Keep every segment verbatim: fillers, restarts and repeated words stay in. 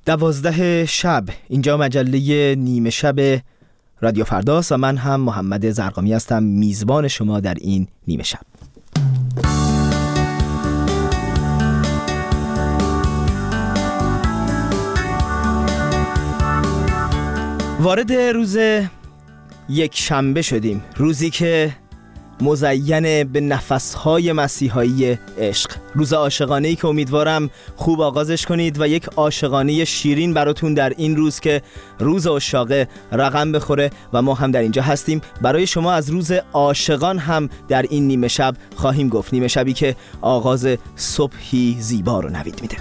دوازده شب، اینجا مجله نیمه شب رادیو فرداست و من هم محمد زرقامی هستم، میزبان شما در این نیمه شب. وارد روز یک شنبه شدیم، روزی که مزین به نفسهای مسیحایی عشق، روز عاشقانه‌ای که امیدوارم خوب آغازش کنید و یک عاشقانه شیرین براتون در این روز که روز عاشاقه رقم بخوره و ما هم در اینجا هستیم برای شما. از روز عاشقان هم در این نیمه شب خواهیم گفت، نیمه شبی که آغاز صبحی زیبا رو نوید میده.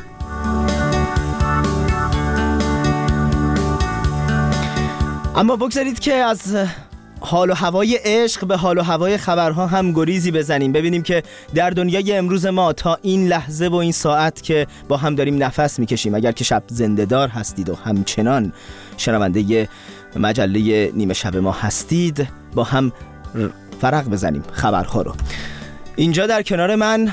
اما بگذارید که از حال و هوای عشق به حال و هوای خبرها هم گریزی بزنیم، ببینیم که در دنیای امروز ما تا این لحظه و این ساعت که با هم داریم نفس میکشیم، اگر که شب زنده‌دار هستید و همچنان شنونده مجله نیمه شب ما هستید، با هم فرق بزنیم خبرها رو. اینجا در کنار من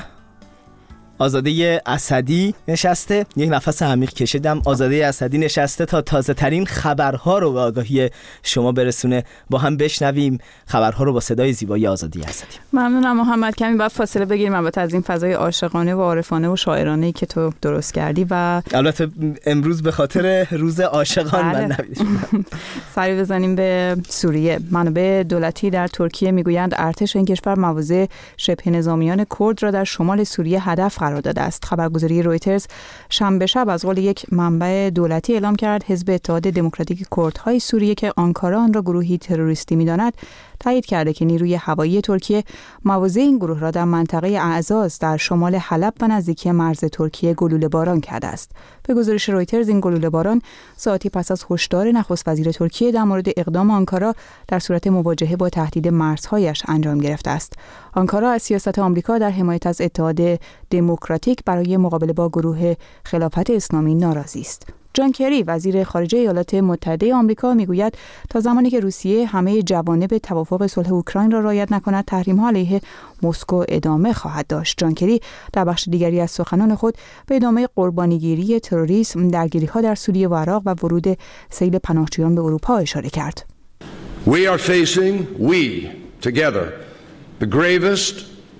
آزاده اسدی نشسته، یک نفس عمیق کشیدم. آزاده اسدی نشسته تا تازه ترین خبرها رو به آگاهی شما برسونه. با هم بشنویم خبرها رو با صدای زیبای آزاده اسدی. ممنونم محمد. کمی بعد فاصله بگیریم البته از این فضای عاشقانه و عارفانه و شاعرانه‌ای که تو درست کردی و البته امروز به خاطر روز عاشقان من نویدم. سری بزنیم به سوریه. منابع دولتی در ترکیه میگویند ارتش این کشور مواضع شبه نظامیان کرد را در شمال سوریه هدف قرار داده است. خبرگزاری رویترز شنبه شب از قول یک منبع دولتی اعلام کرد حزب اتحاد دموکراتیک کردهای سوریه که آنکارا آن را گروهی تروریستی می‌داند، تایید کرده که نیروی هوایی ترکیه مواضع این گروه را در منطقه اعزاز در شمال حلب و نزدیکی مرز ترکیه گلوله باران کرده است. به گزارش رویترز این گلوله باران ساعتی پس از هشدار نخست وزیر ترکیه در مورد اقدام آنکارا در صورت مواجهه با تهدید مرزهایش انجام گرفته است. آنکارا از سیاست آمریکا در حمایت از اتحاد دموکراتیک برای مقابله با گروه خلافت اسلامی ناراضی است. جان کری وزیر خارجه ایالات متحده آمریکا میگوید تا زمانی که روسیه همه جوانب توافق صلح اوکراین را رعایت نکند، تحریم‌ها علیه مسکو ادامه خواهد داشت. جان کری در بخش دیگری از سخنان خود به ادامه قربانیگیری تروریسم، درگیری‌ها در سوریه و عراق و ورود سیل پناهجویان به اروپا اشاره کرد. We are facing, we together, the gravest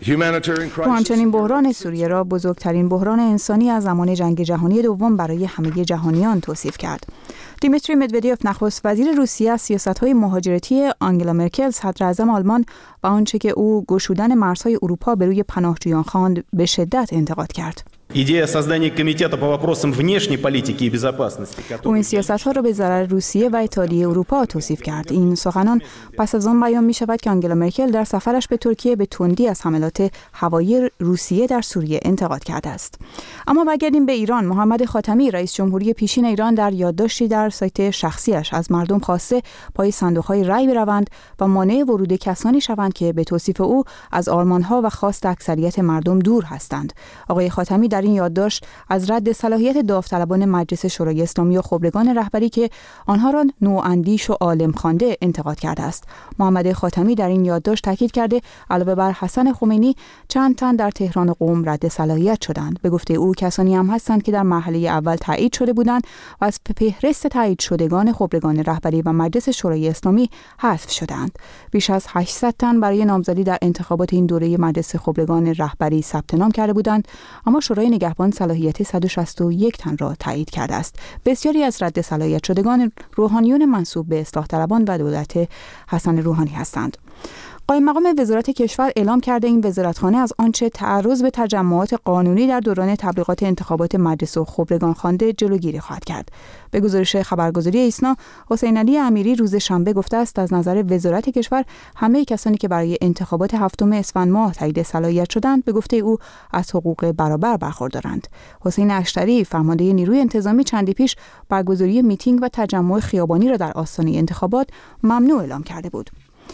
و همچنین بحران سوریه را بزرگترین بحران انسانی از زمان جنگ جهانی دوم برای همه جهانیان توصیف کرد. دیمیتری مدودیف نخست وزیر روسیه از سیاست‌های مهاجرتی آنگلا مرکل صدر اعظم آلمان و آنچه که او گشودن مرزهای اروپا به روی پناهجویان خواند به شدت انتقاد کرد. ایده создания комитета по вопросам внешней политики и безопасности. او این سیاست‌ها را به ضرر روسیه و اتحادیه اروپا توصیف کرد. این سخنان پس از آن بیان می‌شود که آنگلا مرکل در سفرش به ترکیه به تندی از حملات هوایی روسیه در سوریه انتقاد کرده است. اما برگردیم به ایران. محمد خاتمی رئیس جمهوری پیشین ایران در یادداشتی در سایت شخصیش از مردم خواسته پای صندوق‌های رای بروند و مانع ورود کسانی شوند که به توصیف او از آرمان‌ها و خواست اکثریت مردم دور هستند. آقای خاتمی در این یادداشت از رد صلاحیت داوطلبان مجلس شورای اسلامی و خبرگان رهبری که آنها را نواندیش و عالم خوانده انتقاد کرده است. محمد خاتمی در این یادداشت تاکید کرده علاوه بر حسن خمینی چند تن در تهران و قم رد صلاحیت شدند. به گفته او کسانی هم هستند که در مرحله اول تایید شده بودند و از فهرست تایید شدگان خبرگان رهبری و مجلس شورای اسلامی حذف شدند. بیش از هشتصد تن برای نامزدی در انتخابات این دوره مجلس خبرگان رهبری ثبت نام کرده بودند، اما شورای نگهبان صلاحیت صد و شصت و یک تن را تایید کرده است. بسیاری از رد صلاحیت شدگان روحانیون منسوب به اصلاح طلبان و دولت حسن روحانی هستند. قائم مقام وزارت کشور اعلام کرده این وزارتخانه از آنچه تعرض به تجمعات قانونی در دوران تبلیغات انتخابات مجلس و خبرگان خوانده جلوگیری خواهد کرد. به گزارش خبرگزاری ایسنا، حسین علی امیری روز شنبه گفته است از نظر وزارت کشور همه کسانی که برای انتخابات هفتم اسفند ماه تایید صلاحیت شدند به گفته او از حقوق برابر برخوردارند. حسین اشتری فرمانده نیروی انتظامی چندی پیش برگزاری میتینگ و تجمع خیابانی را در آستانه انتخابات ممنوع اعلام کرده بود.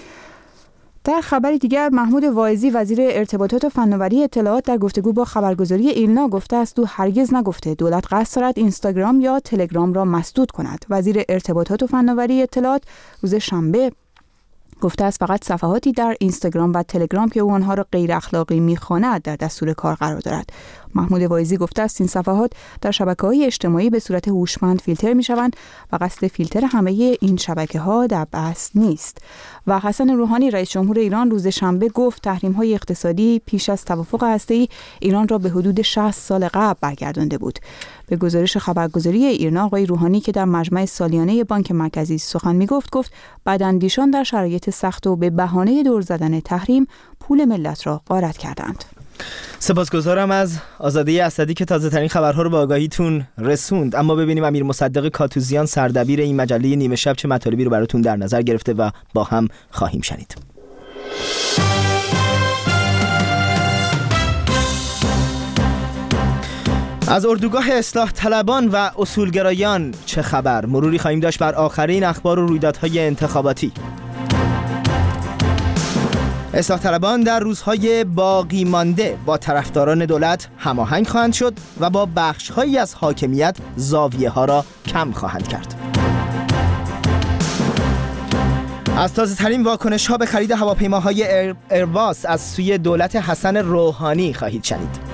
در خبری دیگر، محمود واعظی وزیر ارتباطات و فناوری اطلاعات در گفتگو با خبرگزاری ایلنا گفته است او هرگز نگفته دولت قصد دارد اینستاگرام یا تلگرام را مسدود کند. وزیر ارتباطات و فناوری اطلاعات روز شنبه گفته است فقط صفحاتی در اینستاگرام و تلگرام که او آنها را غیر اخلاقی می‌خواند در دستور کار قرار دارد. محمود واعظی گفته است این صفحات در شبکه‌های اجتماعی به صورت هوشمند فیلتر می‌شوند و قصد فیلتر همه این شبکه‌ها در بحث نیست. و حسن روحانی رئیس جمهور ایران روز شنبه گفت تحریم‌های اقتصادی پیش از توافق هسته‌ای ایران را به حدود شصت سال قبل برگردانده بود. به گزارش خبرگزاری ایرنا آقای روحانی که در مجمع سالیانه بانک مرکزی سخن می‌گفت گفت بداندیشان در شرایط سخت و به بهانه دور زدن تحریم پول ملت را غارت کردند. سپاسگزارم از آزاده اسدی که تازه ترین خبرها رو به آگاهیتون رسوند. اما ببینیم امیر مصدق کاتوزیان سردبیر این مجله نیمه شب چه مطالبی رو براتون در نظر گرفته و با هم خواهیم شنید. از اردوگاه اصلاح طلبان و اصولگرایان چه خبر؟ مروری خواهیم داشت بر آخرین اخبار و رویدادهای انتخاباتی. اصلاح طلبان در روزهای باقی مانده با طرفداران دولت هماهنگ خواهند شد و با بخش‌هایی از حاکمیت زاویه‌ها را کم خواهند کرد. از تازه ترین واکنش ها به خرید هواپیماهای ایر... ایرباس از سوی دولت حسن روحانی خواهید شنید.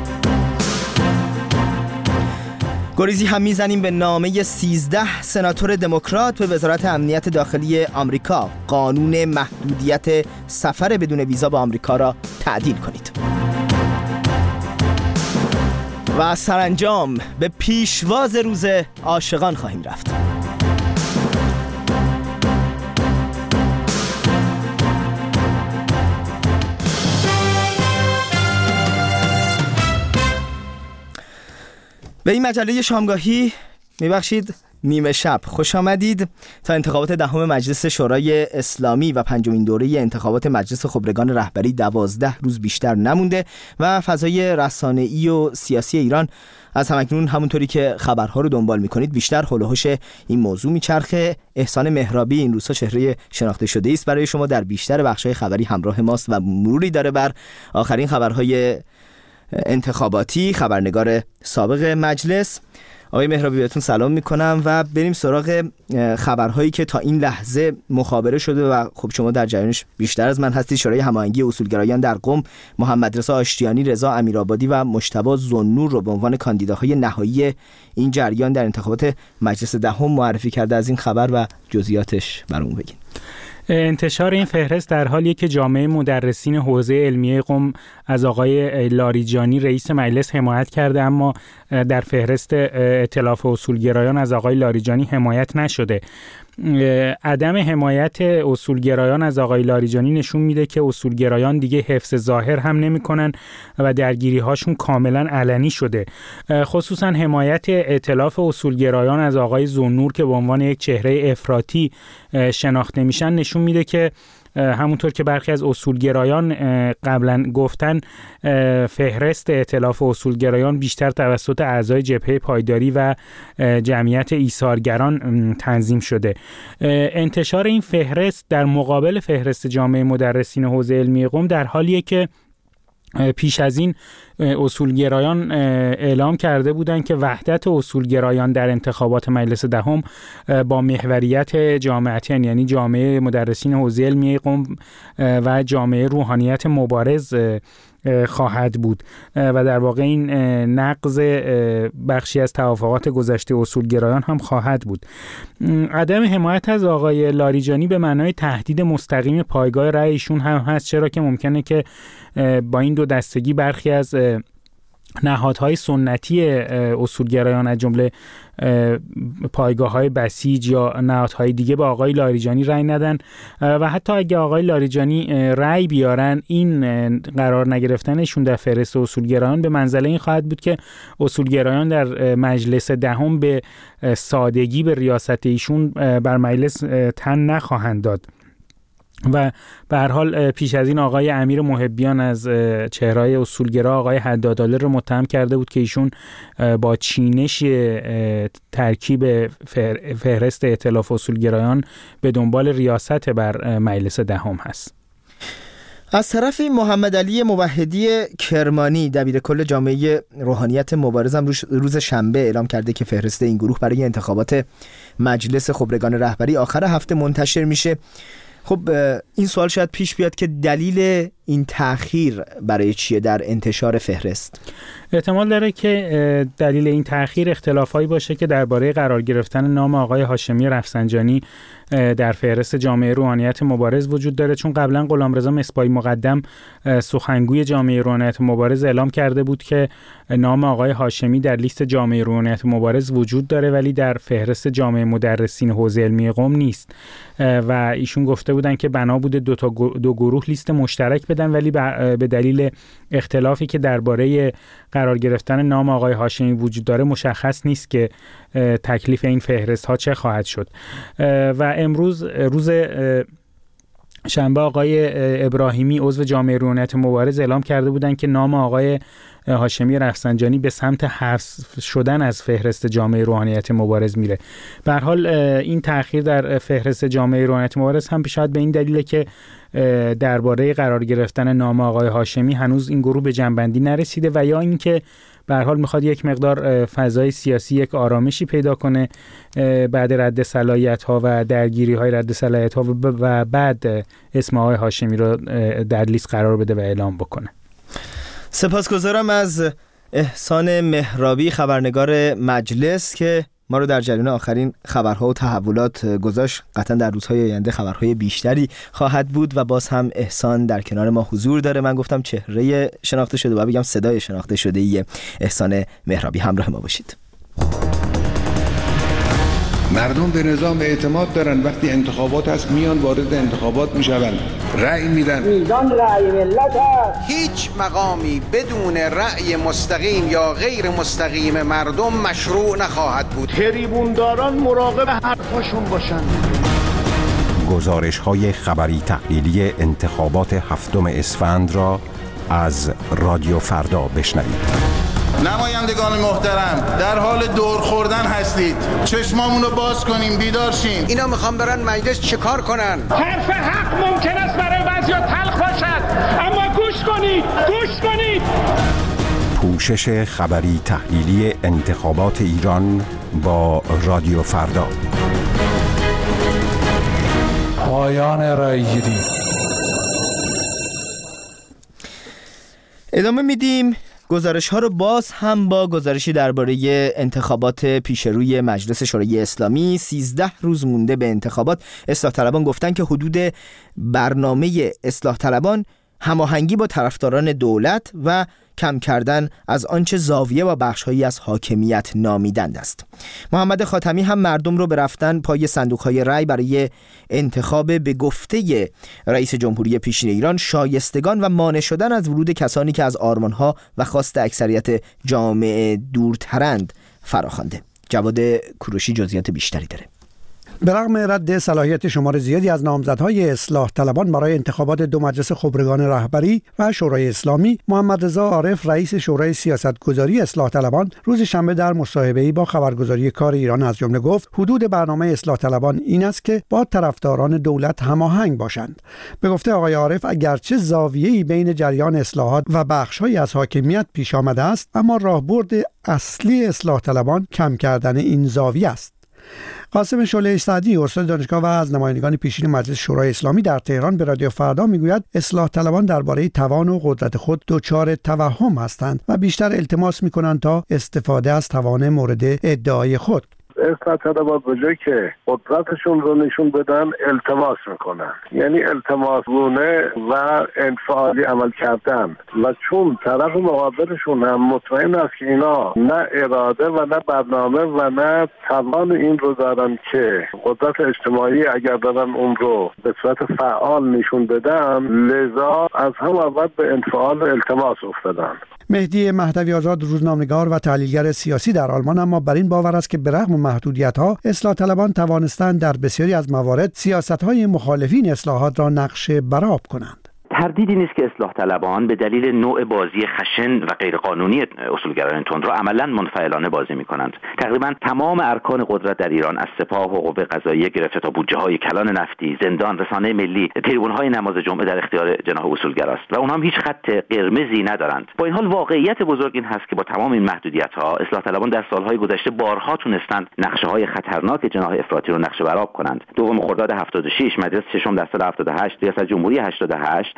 گریزی هم میزنیم به نامه سیزده سناتور دموکرات به وزارت امنیت داخلی آمریکا. قانون محدودیت سفر بدون ویزا به آمریکا را تعدیل کنید. و سرانجام به پیشواز روز عاشقان خواهیم رفت. به این مجله شامگاهی میبخشید نیمه شب خوش آمدید. تا انتخابات دهم مجلس شورای اسلامی و پنجمین دوره انتخابات مجلس خبرگان رهبری دوازده روز بیشتر نمونده و فضای رسانه‌ای و سیاسی ایران از همکنون همونطوری که خبرها رو دنبال میکنید بیشتر حول و حوش این موضوع میچرخه. احسان مهرابی این روزها چهره شناخته شده است برای شما، در بیشتر بخش‌های خبری همراه ماست و مروری داره بر آخرین خبرهای انتخاباتی، خبرنگار سابق مجلس. آقای مهرابی بهتون سلام میکنم و بریم سراغ خبرهایی که تا این لحظه مخابره شده و خب شما در جریانش بیشتر از من هستید. شورای هماهنگی اصولگرایان در قم محمد رضا آشتیانی، رضا امیرآبادی و مجتبی ذوالنور رو به عنوان کاندیداهای نهایی این جریان در انتخابات مجلس دهم معرفی کرده. از این خبر و جزئیاتش برامون بگین. انتشار این فهرست در حالیه که جامعه مدرسین حوزه علمیه قم از آقای لاریجانی رئیس مجلس حمایت کرده، اما در فهرست ائتلاف اصولگرایان از آقای لاریجانی حمایت نشده. عدم حمایت اصولگرایان از آقای لاریجانی نشون میده که اصولگرایان دیگه حفظ ظاهر هم نمیکنن و درگیری هاشون کاملا علنی شده. خصوصا حمایت ائتلاف اصولگرایان از آقای ذوالنور که به عنوان یک چهره افراطی شناخته میشن نشون میده که همونطور که برخی از اصولگرایان قبلا گفتن فهرست ائتلاف اصولگرایان بیشتر توسط اعضای جبهه پایداری و جمعیت ایثارگران تنظیم شده. انتشار این فهرست در مقابل فهرست جامعه مدرسین حوزه علمی قم در حالیه که پیش از این اصولگرایان اعلام کرده بودند که وحدت اصولگرایان در انتخابات مجلس دهم با محوریت جامعیت یعنی جامعه مدرسین حوزه علمی قم و جامعه روحانیت مبارز خواهد بود و در واقع این نقض بخشی از توافقات گذشته اصولگرایان هم خواهد بود. عدم حمایت از آقای لاریجانی به معنای تهدید مستقیم پایگاه رأی ایشون هم هست، چرا که ممکنه که با این دو دستگی برخی از نهادهای سنتی اصولگرایان از جمله پایگاه‌های بسیج یا نهادهای دیگه به آقای لاریجانی رأی ندن و حتی اگه آقای لاریجانی رأی بیارن این قرار نگرفتنشون در فهرست اصولگرایان به منزله این خواهد بود که اصولگرایان در مجلس دهم به سادگی به ریاست ایشون بر مجلس تن نخواهند داد. و به هر حال پیش از این آقای امیر محبیان از چهره‌های اصولگرا آقای حدادآله رو متهم کرده بود که ایشون با چینش ترکیب فهرست ائتلاف اصولگرایان به دنبال ریاست بر مجلس دهم هست. از طرفی محمد علی موحدی کرمانی دبیرکل جامعه روحانیت مبارز هم روز شنبه اعلام کرده که فهرست این گروه برای انتخابات مجلس خبرگان رهبری آخر هفته منتشر میشه. خب این سوال شاید پیش بیاد که دلیل این تأخیر برای چیه در انتشار فهرست؟ احتمال داره که دلیل این تأخیر اختلافایی باشه که درباره قرار گرفتن نام آقای هاشمی رفسنجانی در فهرست جامعه روحانیت مبارز وجود داره، چون قبلا غلامرضا مصباحی مقدم سخنگوی جامعه روحانیت مبارز اعلام کرده بود که نام آقای هاشمی در لیست جامعه روحانیت مبارز وجود داره ولی در فهرست جامعه مدرسین حوزه علمی قم نیست و ایشون گفته بودن که بنا بوده دو تا دو گروه لیست مشترک بدن، ولی به دلیل اختلافی که درباره قرار گرفتن نام آقای هاشمی وجود داره مشخص نیست که تکلیف این فهرست ها چه خواهد شد. و امروز روز شنبه آقای ابراهیمی عضو جامعه روحانیت مبارز اعلام کرده بودند که نام آقای هاشمی رفسنجانی به سمت حذف شدن از فهرست جامعه روحانیت مبارز میره. به هر حال این تأخیر در فهرست جامعه روحانیت مبارز هم شاید به این دلیله که درباره قرار گرفتن نام آقای هاشمی هنوز این گروه به جنبندی نرسیده و یا اینکه به هر حال میخواد یک مقدار فضای سیاسی یک آرامشی پیدا کنه بعد رد صلاحیت‌ها و درگیری‌های رد صلاحیت‌ها و بعد اسم آقای هاشمی رو در لیست قرار بده و اعلام بکنه. سپاسگزارم از احسان مهرابی خبرنگار مجلس که ما رو در جریان آخرین خبرها و تحولات گذاشت. قطعا در روزهای آینده خبرهای بیشتری خواهد بود و باز هم احسان در کنار ما حضور داره. من گفتم چهره شناخته شده و بگم صدای شناخته شده ای احسان مهرابی. همراه ما باشید. مردم به نظام اعتماد دارن، وقتی انتخابات هست میان وارد انتخابات میشوند، رأی میدن. میزان رأی ملت هست. هیچ مقامی بدون رأی مستقیم یا غیر مستقیم مردم مشروع نخواهد بود. تریبونداران مراقب حرفاشون باشن. گزارش های خبری تحلیلی انتخابات هفتم اسفند را از رادیو فردا بشنوید. نمایندگان محترم، در حال دور خوردن هستید. چشمامون رو باز کنیم، بیدار شیم. اینا میخوان برن مجلس چیکار کنن؟ حرف حق ممکن است برای بعضیا تلخ باشد، اما گوش کنید، گوش کنید. پوشش خبری تحلیلی انتخابات ایران با رادیو فردا. پایان رایگیری. ادامه میدیم گزارش ها رو باز هم با گزارشی درباره انتخابات پیشروی مجلس شورای اسلامی. سیزده روز مونده به انتخابات. اصلاح طلبان گفتن که حدود برنامه اصلاح طلبان هماهنگی با طرفداران دولت و کم کردن از آنچه زاویه و بخش‌هایی از حاکمیت نامیدند است. محمد خاتمی هم مردم رو به رفتن پای صندوق‌های رای برای انتخاب به گفته رئیس جمهوری پیشین ایران شایستگان و مانع شدن از ورود کسانی که از آرمان‌ها و خواست اکثریت جامعه دورترند فراخوانده. جواد کوروشی جزئیات بیشتری داره. به رغم رد صلاحیت شمار زیادی از نامزدهای اصلاح طلبان برای انتخابات دو مجلس خبرگان رهبری و شورای اسلامی، محمد رضا عارف رئیس شورای سیاستگذاری اصلاح طلبان روز شنبه در مصاحبه‌ای با خبرگزاری کار ایران از جمله گفت حدود برنامه اصلاح طلبان این است که با طرفداران دولت هماهنگ باشند. به گفته آقای عارف اگرچه زاویه‌ای بین جریان اصلاحات و بخش‌هایی از حاکمیت پیش آمده است، اما راهبرد اصلی اصلاح طلبان کم کردن این زاویه است. قاسم شعله سعدی استاد دانشگاه و از نمایندگان پیشین مجلس شورای اسلامی در تهران به رادیو فردا میگوید اصلاح طلبان درباره توان و قدرت خود دچار توهم هستند و بیشتر التماس میکنند تا استفاده از توان مورد ادعای خود. اصلاح طلبان به جای که قدرتشون رو نشون بدن التماس میکنن، یعنی التماسگونه و انفعالی عمل کردن و چون طرف مقابلشون هم مطمئن است که اینا نه اراده و نه برنامه و نه توان این رو دارن که قدرت اجتماعی اگر دارن اون رو به صورت فعال نشون بدن، لذا از هم اول به انفعال و التماس افتادن. مهدی مهدوی آزاد روزنامه‌نگار و تحلیلگر سیاسی در آلمان اما بر این باور است که به رغم محدودیت‌ها اصلاح طلبان توانستند در بسیاری از موارد سیاست‌های مخالفین اصلاحات را نقش برآب کنند. تردیدی نیست که اصلاح طلبان به دلیل نوع بازی خشن و غیرقانونی اصولگرایان تندرو عملاً منفعلانه بازی می‌کنند. تقریباً تمام ارکان قدرت در ایران از سپاه و قوه قضاییه گرفته تا بودجه‌های کلان نفتی، زندان، رسانه ملی، تریبون‌های نماز جمعه در اختیار جناح اصولگراست و اونها هم هیچ خط قرمزی ندارند. با این حال واقعیت بزرگ این هست که با تمام این محدودیت‌ها اصلاح طلبان در سال‌های گذشته بارها تونستند نقشه‌های خطرناک جناح افراطی رو نقشه برآب کنند. دوم خرداد هفتاد و شش، مجلس ششم در سال هفتاد و هشت، ریاست جمهوری هشتاد و هشت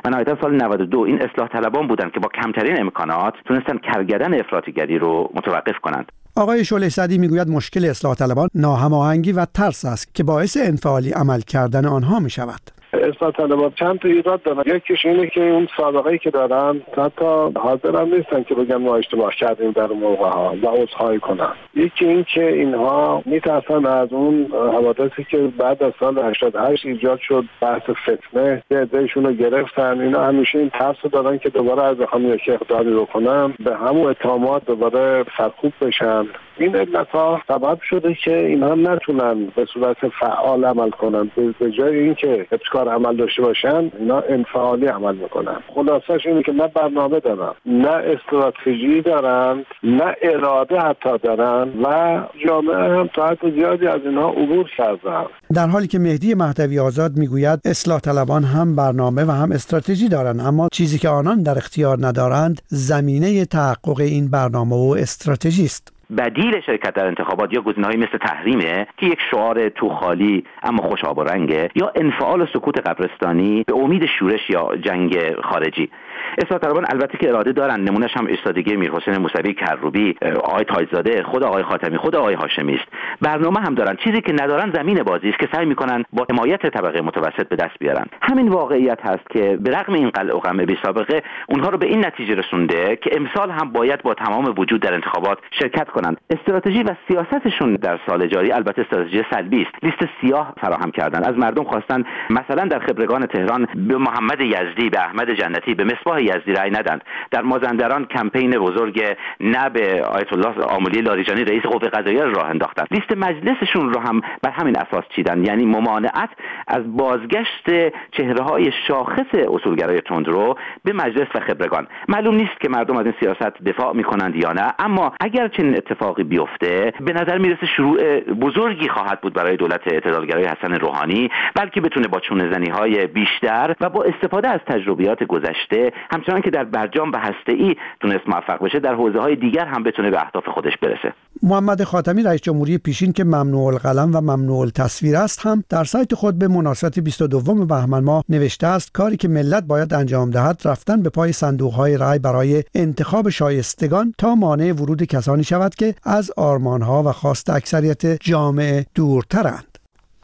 و نهایتا سال نود و دو این اصلاح طلبان بودند که با کمترین امکانات تونستن کرگدن افراطیگری رو متوقف کنند. آقای شعله سعدی میگوید مشکل اصلاح طلبان ناهماهنگی و ترس است که باعث انفعالی عمل کردن آنها می شود. اصلاح طلبان چند تا ایراد دارن. یکیش اینه که اون سابقه‌ای که دارن حتی حاضر هم نیستن که بگن ما اشتباه کردیم در موقع ها و عذرخواهی کنن. یکی این که اینها میترسن از اون حوادثی که بعد از سال هشتاد و هشت ایجاد شد، بحث فتنه، عده‌شون رو گرفتن. اینا همیشه این ترس دارن که دوباره از بخوام یک اقدامی بکنن به همون اتهامات دوباره سرکوب بشن. این علت‌ها سبب شده که اینها نتونن به صورت فعال عمل کنن. به جای اینکه ابتکار عمل داشته باشن، اینا انفعالی عمل میکنن. خلاصش اینه که نه برنامه دارن، نه استراتژی دارن، نه اراده حتی دارن و جامعه هم تا حد زیادی از اینها عبور کردن. در حالی که مهدی مهدوی آزاد میگوید اصلاح طلبان هم برنامه و هم استراتژی دارند، اما چیزی که آنان در اختیار ندارند زمینه تحقق این برنامه و استراتژی است. بدیل شرکت در انتخابات یا گزینه‌هایی مثل تحریمه که یک شعار تو خالی اما خوش آب و رنگه، یا انفعال و سکوت قبرستانی به امید شورش یا جنگ خارجی. اصلاح طلبان البته که اراده دارن، نمونهش هم ایستادگی میرحسین موسوی کروبی، آقای تاجزاده، خود آقای خاتمی، خود آقای هاشمی است. برنامه هم دارن، چیزی که ندارن زمین بازی است که سعی میکنن با حمایت طبقه متوسط به دست بیارن. همین واقعیت هست که به رغم این قلع و قمع بی سابقه اونها رو به این نتیجه رسونده که امسال هم باید با تمام وجود در انتخابات شرکت کنند. استراتژی و سیاستشون در سال جاری البته استراتژی سلبی است. لیست سیاه فراهم کردن، از مردم خواستن مثلا در خبرگان تهران به محمد یزدی، به احمد جنتی، به مصباح یزدی رأی ندند. در مازندران کمپین بزرگ نه به آیت الله آملی لاریجانی رئیس قوه قضاییه راه انداختن. لیست مجلسشون رو هم بر همین اساس چیدن، یعنی ممانعت از بازگشت چهره‌های شاخص اصولگرای تندرو به مجلس و خبرگان. معلوم نیست که مردم از این سیاست دفاع می‌کنند یا نه، اما اگر چنین اتفاقی بیفته به نظر میرسه شروع بزرگی خواهد بود برای دولت اعتدالگرای حسن روحانی، بلکه بتونه با چونه‌زنی‌های بیشتر و با استفاده از تجربیات گذشته، همچنان که در برجام و هسته‌ای تونست موفق بشه، در حوزه‌های دیگر هم بتونه به اهداف خودش برسه. محمد خاتمی رئیس جمهوری پیشین که ممنوع القلم و ممنوع التصویر است هم در سایت خود به مناسبت بیست و دوم بهمن ماه نوشته است کاری که ملت باید انجام دهد رفتن به پای صندوق‌های رای برای انتخاب شایستگان تا مانع ورود کسانی شود که از آرمان‌ها و خواست اکثریت جامعه دورترند.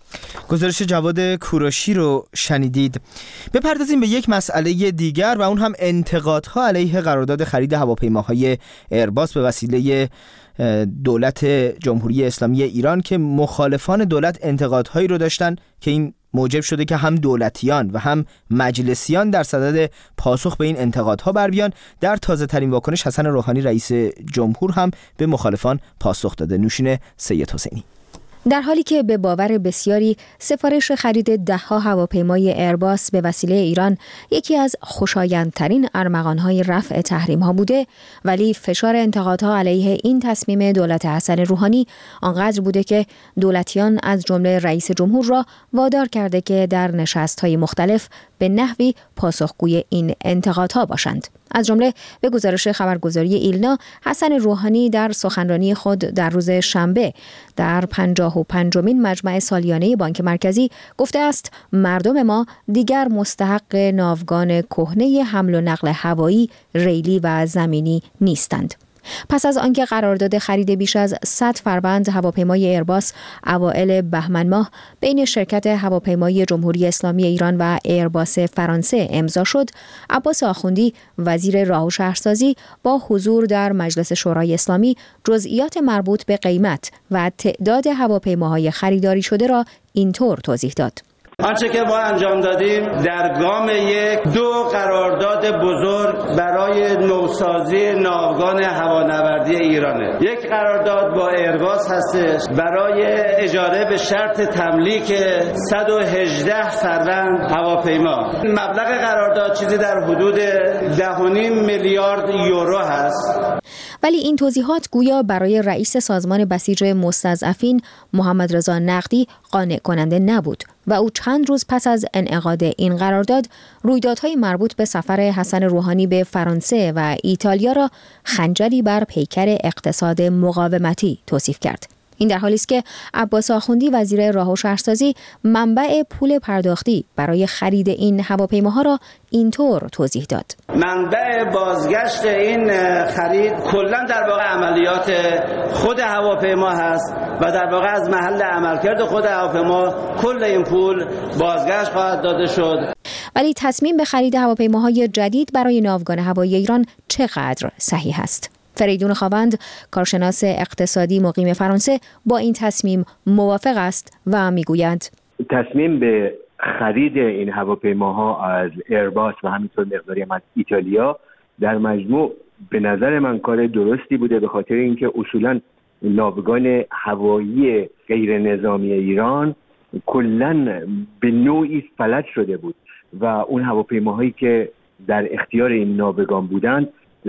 گزارش جواد کوروشی رو شنیدید. بپردازیم به یک مسئله دیگر و اون هم انتقادها علیه قرارداد خرید هواپیماهای ایرباس به وسیله دولت جمهوری اسلامی ایران که مخالفان دولت انتقادهایی رو داشتن که این موجب شده که هم دولتیان و هم مجلسیان در صدد پاسخ به این انتقادها بر بیان. در تازه ترین واکنش حسن روحانی رئیس جمهور هم به مخالفان پاسخ داده. نوشین سید حسینی. در حالی که به باور بسیاری سفارش خرید ده‌ها هواپیمای ایرباس به وسیله ایران یکی از خوشایندترین ارمغان‌های رفع تحریم‌ها بوده، ولی فشار انتقادها علیه این تصمیم دولت حسن روحانی آنقدر بوده که دولتیان از جمله رئیس جمهور را وادار کرده که در نشست‌های مختلف به نحوی پاسخگوی این انتقادها باشند. از جمله به گزارش خبرگزاری ایلنا، حسن روحانی در سخنرانی خود در روز شنبه در پنجاه و پنجمین مجمع سالیانه بانک مرکزی گفته است مردم ما دیگر مستحق ناوگان کهنه حمل و نقل هوایی، ریلی و زمینی نیستند. پس از آنکه قرارداد خرید بیش از صد فروند هواپیمای ایرباس اوایل بهمن ماه بین شرکت هواپیمایی جمهوری اسلامی ایران و ایرباس فرانسه امضا شد، عباس آخوندی وزیر راه و شهرسازی با حضور در مجلس شورای اسلامی جزئیات مربوط به قیمت و تعداد هواپیماهای خریداری شده را اینطور توضیح داد. آنچه که ما انجام دادیم در گام یک دو قرارداد بزرگ برای نوسازی ناوگان هوانوردی ایرانه. یک قرارداد با ایرباس هستش برای اجاره به شرط تملیک صد و هجده فروند هواپیما. مبلغ قرارداد چیزی در حدود ده و نیم میلیارد یورو هست. ولی این توضیحات گویا برای رئیس سازمان بسیج مستضعفین محمد رضا نقدی قانع کننده نبود و او چند روز پس از انعقاد این قرارداد رویدادهای مربوط به سفر حسن روحانی به فرانسه و ایتالیا را خنجری بر پیکر اقتصاد مقاومتی توصیف کرد. این در حالی است که عباس آخوندی وزیر راه و شهرسازی منبع پول پرداختی برای خرید این هواپیماها را اینطور توضیح داد. منبع بازگشت این خرید کلا در واقع عملیات خود هواپیما هست و در واقع از محل عملکرد خود هواپیما کل این پول بازگشت خواهد داده شد. ولی تصمیم به خرید هواپیماهای جدید برای ناوگان هوایی ایران چقدر صحیح است؟ فریدون خاوند، کارشناس اقتصادی مقیم فرانسه، با این تصمیم موافق است و میگوید تصمیم به خرید این هواپیماها از ایرباس و همینطور مقداری هم از ایتالیا در مجموع به نظر من کار درستی بوده، به خاطر اینکه اصولا ناوگان هوایی غیر نظامی ایران کلاً به نوعی فلج شده بود و اون هواپیماهایی که در اختیار این ناوگان بودند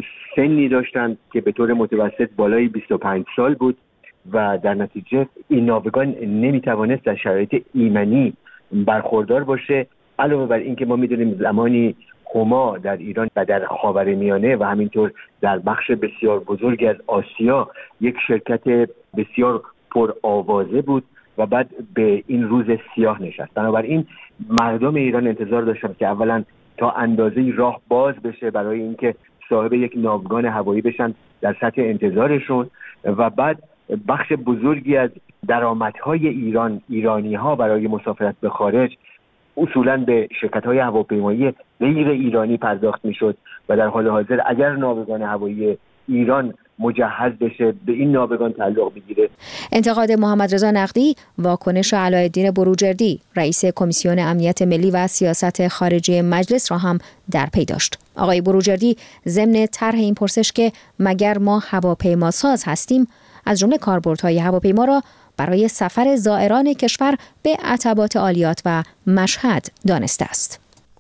سنی داشتند که به طور متوسط بالای بیست و پنج سال بود و در نتیجه این ناوگان نمیتوانست در شرایط ایمنی برخوردار باشه. علاوه بر این که ما میدونیم زمانی هما در ایران و در خاورمیانه و همینطور در بخش بسیار بزرگی از آسیا یک شرکت بسیار پرآوازه بود و بعد به این روز سیاه نشست. بنابراین مردم ایران انتظار داشتن که اولا تا اندازه‌ای راه باز بشه برای اینکه صاحب یک ناوگان هوایی بشن در سطح انتظارشون و بعد بخش بزرگی از درآمدهای ایران ایرانی‌ها برای مسافرت به خارج اصولاً به شرکت‌های هواپیمایی غیر ایرانی پرداخت می‌شد و در حال حاضر اگر ناوگان هوایی ایران مجهز بشه به این ناوگان تعلق بگیره. انتقاد محمد رضا نقدی، واکنش علایالدین بروجردی، رئیس کمیسیون امنیت ملی و سیاست خارجی مجلس را هم در پی داشت. آقای بروجردی ضمن طرح این پرسش که مگر ما هواپیما ساز هستیم، از جمله کاربردهای هواپیما را برای سفر زائران کشور به عتبات عالیات و مشهد دانسته است.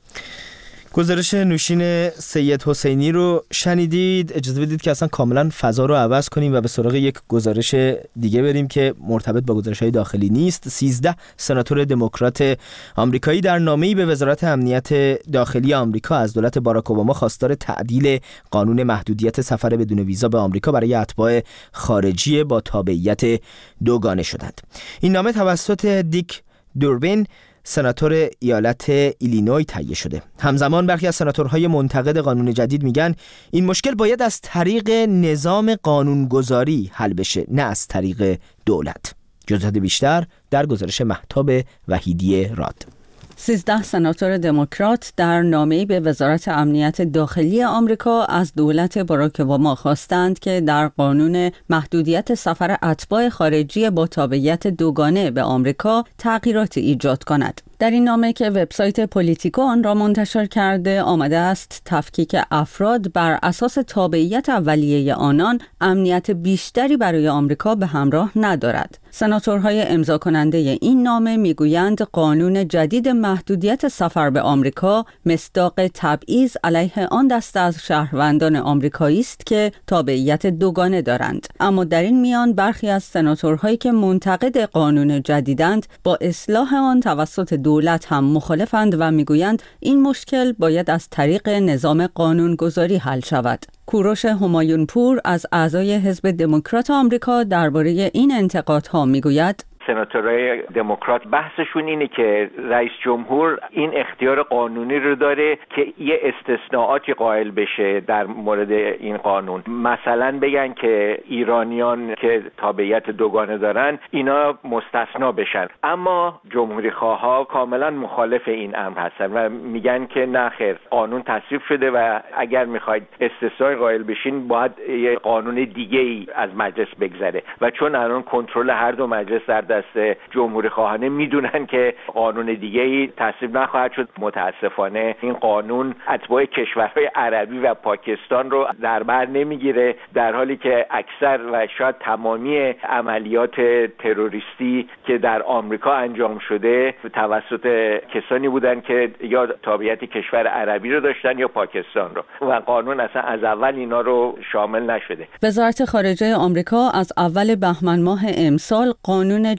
گزارش نوشین سید حسینی رو شنیدید. اجازه بدید که اصلا کاملا فضا رو عوض کنیم و به سراغ یک گزارش دیگه بریم که مرتبط با گزارش‌های داخلی نیست. سیزده سناتور دموکرات آمریکایی در نامه‌ای به وزارت امنیت داخلی آمریکا از دولت باراک اوباما خواستار تعدیل قانون محدودیت سفر بدون ویزا به آمریکا برای اتباع خارجی با تابعیت دوگانه شدند. این نامه توسط دیک دوربین، سناتور ایالت ایلینوی تهیه شده. همزمان برخی از سناتورهای منتقد قانون جدید میگن این مشکل باید از طریق نظام قانونگذاری حل بشه، نه از طریق دولت. جزئیات بیشتر در گزارش مهتاب وحیدی راد. سیزده سناتور دموکرات در نامه‌ای به وزارت امنیت داخلی آمریکا از دولت باراک اوباما خواستند که در قانون محدودیت سفر اتباع خارجی با تابعیت دوگانه به آمریکا تغییرات ایجاد کند. در این نامه که وبسایت پولیتیکو آن را منتشر کرده آمده است تفکیک افراد بر اساس تابعیت اولیه آنان امنیت بیشتری برای آمریکا به همراه ندارد. سناتورهای امضا کننده این نامه میگویند قانون جدید محدودیت سفر به آمریکا مصداق تبعیض علیه آن دسته از شهروندان آمریکایی است که تابعیت دوگانه دارند. اما در این میان برخی از سناتورهایی که منتقد قانون جدیدند با اصلاح آن توسط دولت هم مخالفند و میگویند این مشکل باید از طریق نظام قانونگذاری حل شود. کوروش همایونپور از اعضای حزب دموکرات آمریکا درباره این انتقادها میگوید سناتورهای دموکرات بحثشون اینه که رئیس جمهور این اختیار قانونی رو داره که یه استثناءاتی قائل بشه در مورد این قانون. مثلا بگن که ایرانیان که تابعیت دوگانه دارن اینا مستثنا بشن، اما جمهوری خواها کاملا مخالف این امر هستن و میگن که نه خیر، قانون تصویب شده و اگر میخواید استثناء قائل بشین باید یه قانون دیگه ای از مجلس بگذره و چون الان کنترل هر دو مجلس در دست جمهوری خواهانه میدونن که قانون دیگه‌ای تصویب نخواهد شد. متاسفانه این قانون اتباع کشورهای عربی و پاکستان رو در بر نمیگیره، در حالی که اکثر و شاید تمامی عملیات تروریستی که در آمریکا انجام شده توسط کسانی بودن که یا تابعیت کشور عربی رو داشتن یا پاکستان رو و قانون اصلا از اول اینا رو شامل نشده. وزارت خارجه آمریکا از اول بهمن ماه امسال قانون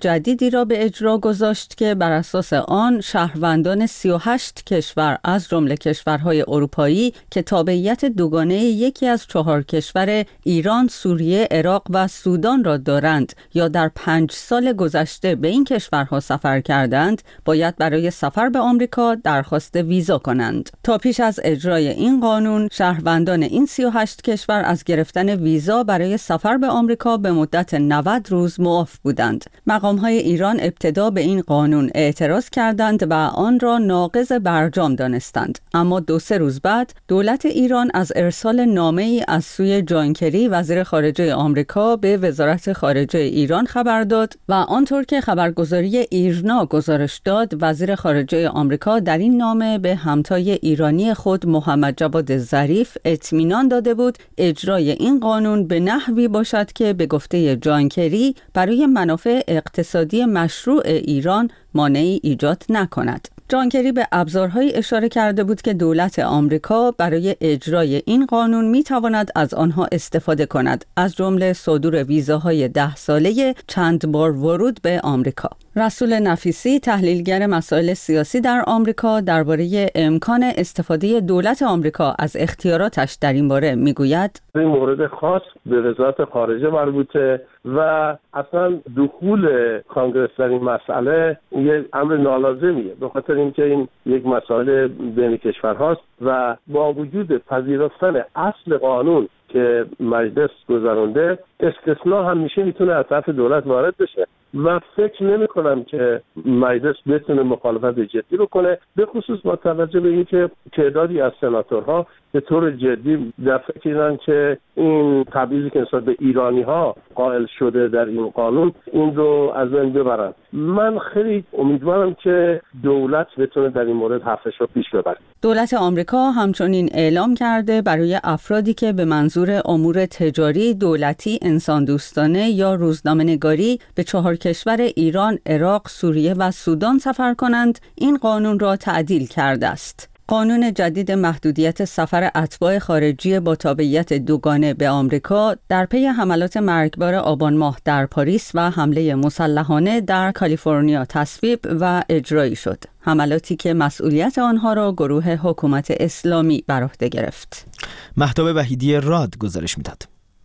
جدیدی را به اجرا گذاشت که بر اساس آن شهروندان سی و هشت کشور از جمله کشورهای اروپایی که تابعیت دوگانه یکی از چهار کشور ایران، سوریه، عراق و سودان را دارند یا در پنج سال گذشته به این کشورها سفر کردند، باید برای سفر به آمریکا درخواست ویزا کنند. تا پیش از اجرای این قانون، شهروندان این سی و هشت کشور از گرفتن ویزا برای سفر به آمریکا به مدت نود روز معاف بودند. مقام‌های ایران ابتدا به این قانون اعتراض کردند و آن را ناقض برجام دانستند. اما دو سه روز بعد دولت ایران از ارسال نامه‌ای از سوی جان کری وزیر خارجه آمریکا به وزارت خارجه ایران خبر داد و آنطور که خبرگزاری ایرنا گزارش داد، وزیر خارجه آمریکا در این نامه به همتای ایرانی خود محمد جواد ظریف اطمینان داده بود اجرای این قانون به نحوی باشد که به گفته جان کری برای منافع اقتصادی مشروع ایران مانعی ایجاد نکند. جان کری به ابزارهایی اشاره کرده بود که دولت آمریکا برای اجرای این قانون میتواند از آنها استفاده کند، از جمله صدور ویزاهای ده ساله چند بار ورود به آمریکا. رسول نفیسی، تحلیلگر مسائل سیاسی در آمریکا، درباره امکان استفاده دولت آمریکا از اختیاراتش در این باره میگوید: این مورد خاص به وزارت خارجه مربوطه و اصلا دخول کانگرس در این مسئله یک امر نالازمیه، به خاطر اینکه این یک مسئله بین کشورهاست و با وجود پذیرفتن اصل قانون که مجلس گذرانده، استثناء همیشه میتونه از طرف دولت وارد بشه و فکر نمی کنم که مجلس بتونه مخالفت جدی رو کنه، به خصوص با توجه به اینکه تعدادی از سناتورها به طور جدی در فکرن که این تبعیضی که نسبت به ایرانی ها قائل شده در این قانون این رو از بین ببرن. من خیلی امیدوارم که دولت بتونه در این مورد حرفش رو پیش ببره. دولت آمریکا همچنین اعلام کرده برای افرادی که به منظور امور تجاری، دولتی، انسان دوستانه یا روزنامه‌نگاری به چهار کشور ایران، عراق، سوریه و سودان سفر کنند، این قانون را تعدیل کرده است. قانون جدید محدودیت سفر اتباع خارجی با تابعیت دوگانه به آمریکا در پی حملات مرگبار آبان ماه در پاریس و حمله مسلحانه در کالیفرنیا تصویب و اجرایی شد. حملاتی که مسئولیت آنها را گروه حکومت اسلامی بر عهده گرفت. مهتاب وحیدی راد گزارش میداد.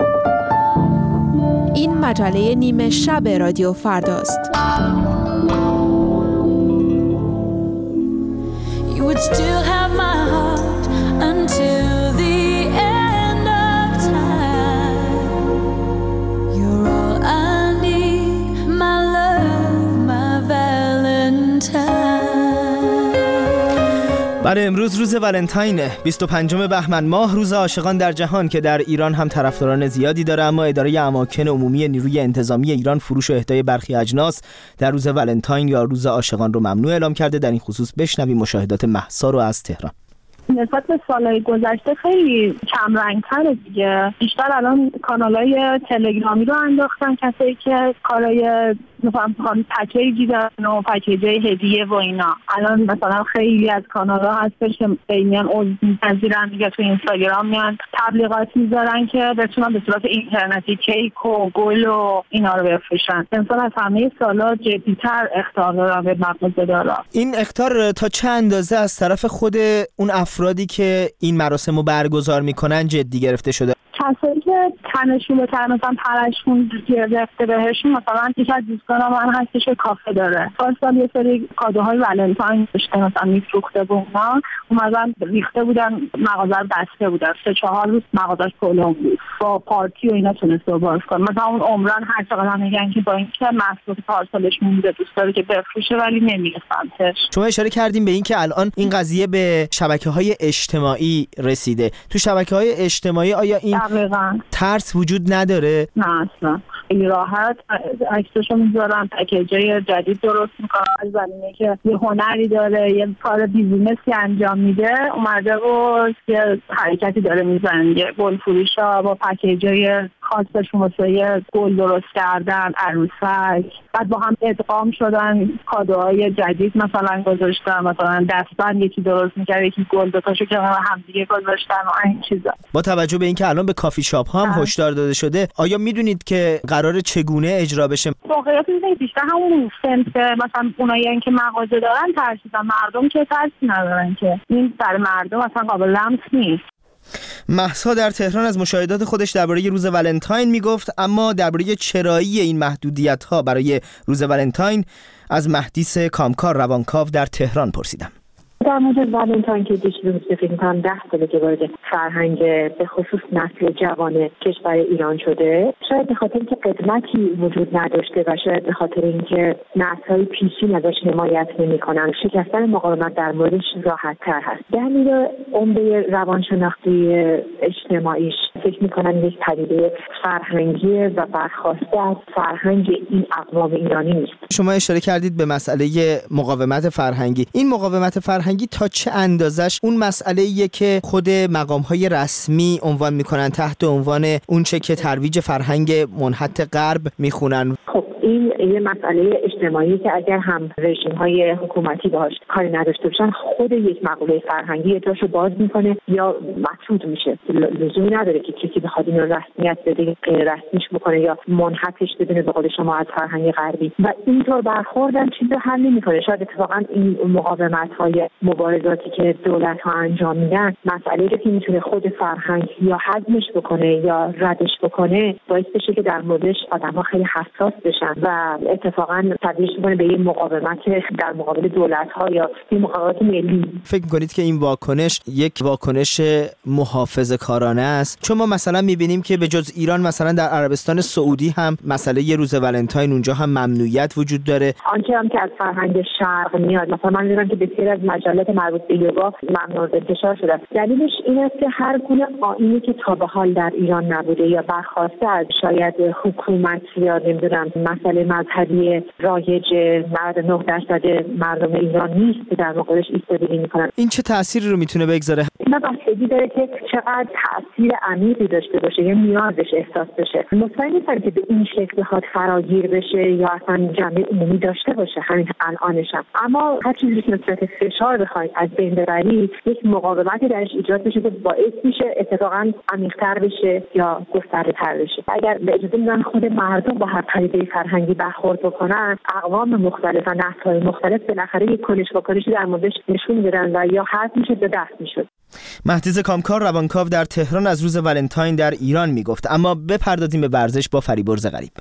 این مجله نیمه شب رادیو فرداست. You would still have my heart until the end of time. You're all I need, my love, my valentine. برای امروز روز ولنتاینه، بیست و پنجم بهمن ماه، روز عاشقان در جهان که در ایران هم طرفداران زیادی داره، اما اداره اماکن عمومی نیروی انتظامی ایران فروش و اهدای برخی اجناس در روز ولنتاین یا روز عاشقان رو ممنوع اعلام کرده. در این خصوص بشنویم مشاهدات مهسا رو از تهران. نسبت به سالهای گذشته خیلی کم رنگ‌تره دیگه. بیشتر الان کانال‌های تلگرامی رو انداختن، کسایی که کارهای مثلا پکیجی دارن و پکیجای هدیه و اینا. الان مثلا خیلی از کانال‌ها هستش که بینیان عضو می‌پذیرن دیگه، تو اینستاگرام میان تبلیغات میذارن که بتونن به صورت اینترنتی کیک و گل و اینا رو بفروشن. امسال از همه سالا جدی‌تر اخطار دارن به مغازه‌دارا. این اخطار تا چه اندازه از طرف خود اون افرادی که این مراسم رو برگزار میکنن جدی گرفته شده؟ کسایی که تنشون به تن مثلا پرشون گرفته بهشون، مثلا یکی از دوستان من هستش که کافه داره، پارسال یه سری کادوهای ولنتاین داشته مثلا میفروخته بود، اونا اومدن ریخته بودن مغازه رو بسته بودن، سه چهار روز مغازه‌اش کلون بود، با پارتی و اینا تونسته باز کنه. مثلا اون عمران هر چقدر میگن که با اینکه محصول پارسالش مونده دوست داره که بفروشه ولی نمیره سمتش. شما اشاره کردیم به این که الان این قضیه به شبکه‌های اجتماعی رسیده. تو شبکه‌های اجتماعی آیا این دقیقاً ترس وجود نداره؟ نه اصلا، خیلی راحت عکسشو میذارن، پکیجای جدید درست میکنن، از زمینه که یه هنری داره، یه کار بیزینسی انجام میده، اومده و یه حرکتی داره میزنه، یه گل فروشا با پکیجای خاصشون واسه گل درست کردن، عروسک، بعد با هم ادغام شدن، کادوهای جدید مثلا گذاشتن، مثلا دستبند یکی درست می‌کرد، یکی گل دوتاشو که هم دیگه گذاشتن و این چیزا. با توجه به اینکه الان به کافی شاپ ها هم هشدار داده شده، آیا میدونید که قرار چگونه اجرا بشه؟ واقعیت اینه بیشتر همون سمت مثلا اونایی که مغازه دارن ترسیدن، مردم که ترسی ندارن که این برای مردم اصلا قابل لمس نیست. مهسا در تهران از مشاهدات خودش درباره روز ولنتاین میگفت، اما درباره چرایی این محدودیت‌ها برای روز ولنتاین از مهدیس کامکار روانکاو در تهران پرسیدم. در مورد ولنتاین که دیش روز فکر می‌کنم ده ساله که وارد فرهنگ به خصوص نسل جوان کشور ایران شده، شاید به خاطر اینکه قدمتی وجود نداشته و شاید به خاطر اینکه نسل‌های پیشین ازش حمایت نمی‌کنن، شکستن مقاومت در موردش راحت‌تر هست. دلیل عمده روانشناختی اجتماعیش فکر می‌کنم یک پدیده فرهنگی و برخواسته از فرهنگ این اقوام ایرانی نیست. شما اشاره کردید به مسئله مقاومت فرهنگی. این مقاومت فرهنگی تا چه اندازش اون مسئله‌ایه که خود مقام‌های رسمی عنوان می‌کنن تحت عنوان اونچه که ترویج فرهنگ منحط غرب می‌خونن؟ خب این یه مسئله اجتماعی که اگر هم رژیم‌های حکومتی باهاش کاری نداشته باشن، خود یک مقوله فرهنگی جاشو باز می‌کنه یا مطرود میشه. لزومی نداره که کسی بخواد اینو رسمیت بده، غیر رسمیش بکنه یا منحطش بدونه به قول شما از فرهنگ غربی و اینطور برخوردن چیزی حل نمی‌کنه. شاید اتفاقاً این مقاومت‌های مبارزاتی که دولت‌ها انجام میدن، مسئله‌ای که میتونه خود فرهنگ یا هضمش بکنه یا ردش بکنه، باعث بشه که در موردش آدم‌ها خیلی حساس بشن و اتفاقاً تبدیل بشه به یه مقاومت در مقابل دولت‌ها یا یه مقاومت ملی. فکر می‌کنید که این واکنش یک واکنش محافظه‌کارانه است؟ چون ما مثلا می‌بینیم که به جز ایران مثلا در عربستان سعودی هم مسئله ی روز ولنتاین اونجا هم ممنوعیت وجود داره. آنچه هم که از فرهنگ شرق میاد، مثلا من می‌دونم که بسیار از مجلات مربوط به یوگا ممنوع انتشار شده. دلیلش این است که هر گونه آیینی که تا به حال در ایران نبوده یا برخواسته از شاید حکومت یا نمیدونم مسئله مذهبی رایج نود و نه درصد مردم ایران نیست که در مقابلش ایستادگی میکنن. این چه تأثیری رو میتونه بگذاره؟ این بستگی داره که چقدر تأثیر عمیقی داشته باشه یا نیازش احساس بشه. مطمئن نیستم که به این شکل بخواد فراگیر بشه یا اصلا جنبه عمومی داشته باشه همین الانشم. اما هر چیزی که نسبت فشار بخواید از بین ببری، یک مقاومتی درش ایجاد بشه که باعث میشه اتفاقا عمیق‌تر بشه یا گسترده‌تر بشه. اگر به اجازه میدن خود مردم با هر پدیده فرهنگی برخورد بکنن، اقوام مختلف و نسل‌های مختلف بالاخره یک کنش واکنشی در موردش نشون میدن و یا حذف میشه یا دست میشه. مهدیس کامکار روانکاو در تهران از روز ولنتاین در ایران میگفت. اما بپردازیم به ورزش با فریبرز غریب.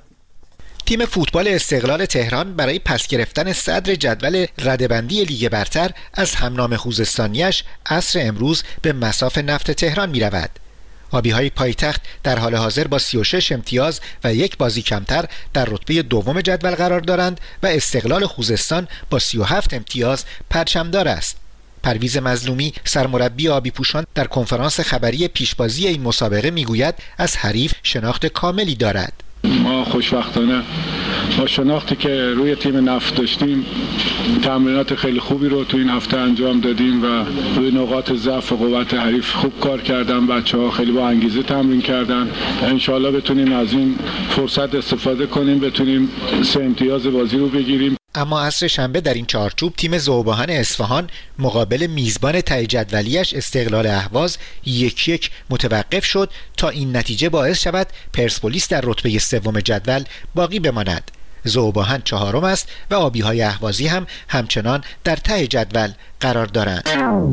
تیم فوتبال استقلال تهران برای پس گرفتن صدر جدول رده‌بندی لیگ برتر از همنام خوزستانیش عصر امروز به مصاف نفت تهران می رود. آبی‌های پایتخت در حال حاضر با سی و شش امتیاز و یک بازی کمتر در رتبه دوم جدول قرار دارند و استقلال خوزستان با سی و هفت امتیاز پرچمدار است. پرویز مظلومی سرمربی آبی پوشان در کنفرانس خبری پیشبازی این مسابقه میگوید از حریف شناخت کاملی دارد. ما خوشبختانه با شناختی که روی تیم نفت داشتیم تمرینات خیلی خوبی رو تو این هفته انجام دادیم و روی نقاط ضعف و قوت حریف خوب کار کردن. بچه‌ها خیلی با انگیزه تمرین کردن. انشالله بتونیم از این فرصت استفاده کنیم، بتونیم سه امتیاز بازی رو بگیریم. اما عصر شنبه در این چارچوب تیم ذوباهن اصفهان مقابل میزبان ته جدولیش استقلال اهواز یک یک متوقف شد تا این نتیجه باعث شود پرسپولیس در رتبه سوم جدول باقی بماند. ذوباهن چهارم است و آبی‌های اهوازی هم همچنان در ته جدول قرار دارند.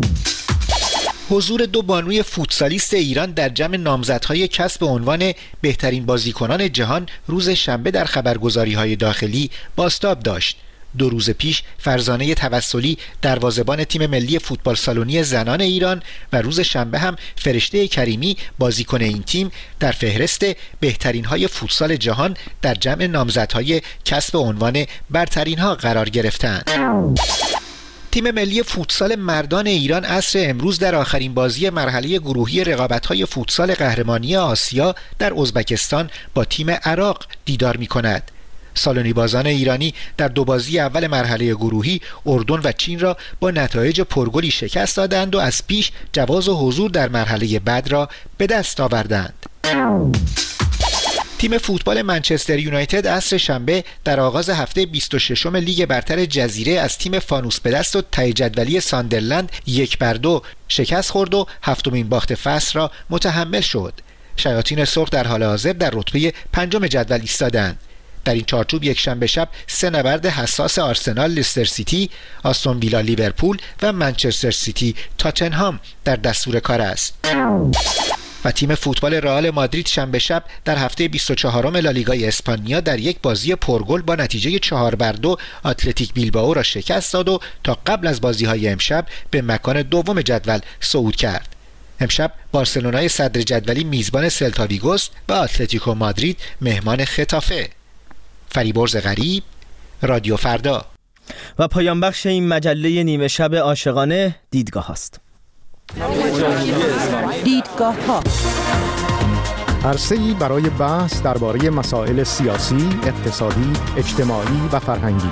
حضور دو بانوی فوتسالیست ایران در جمع نامزدهای کسب عنوان بهترین بازیکنان جهان روز شنبه در خبرگزاری‌های داخلی بازتاب داشت. دو روز پیش فرزانه توسلی دروازه‌بان تیم ملی فوتبال سالونی زنان ایران و روز شنبه هم فرشته کریمی بازیکن این تیم در فهرست بهترین‌های فوتسال جهان در جمع نامزدهای کسب عنوان برترین‌ها قرار گرفتند. تیم ملی فوتسال مردان ایران عصر امروز در آخرین بازی مرحله گروهی رقابت‌های فوتسال قهرمانی آسیا در ازبکستان با تیم عراق دیدار می‌کند. سالونی بازان ایرانی در دو بازی اول مرحله گروهی اردن و چین را با نتایج پرگلی شکست دادند و از پیش جواز حضور در مرحله بعد را به دست آوردند. تیم فوتبال منچستر یونایتد عصر شنبه در آغاز هفته بیست و ششم لیگ برتر جزیره از تیم فانوس به دست و ته جدولی ساندرلند یک بر دو شکست خورد و هفتمین باخت فصل را متحمل شد. شیاطین سرخ در حال حاضر در رتبه پنجم جدول ایستادند. در این چارچوب یک شنبه شب سه نبرد حساس آرسنال لستر سیتی، آستون ویلا لیورپول و منچستر سیتی تاتنهام در دستور کار است. و تیم فوتبال رئال مادرید شنبه شب در هفته بیست و چهارم لالیگای اسپانیا در یک بازی پرگل با نتیجه چهار بر دو اتلتیک بیلبائو را شکست داد و تا قبل از بازی‌های امشب به مکان دوم جدول صعود کرد. امشب بارسلونای صدر جدولی میزبان سلتا ویگوست و اتلتیکو مادرید مهمان خطافه. فریبرز غریب، رادیو فردا. و پایان بخش این مجله نیمه شب عاشقانه دیدگاه هاست. دیدگاه ها عرصه‌ای برای بحث درباره مسائل سیاسی، اقتصادی، اجتماعی و فرهنگی.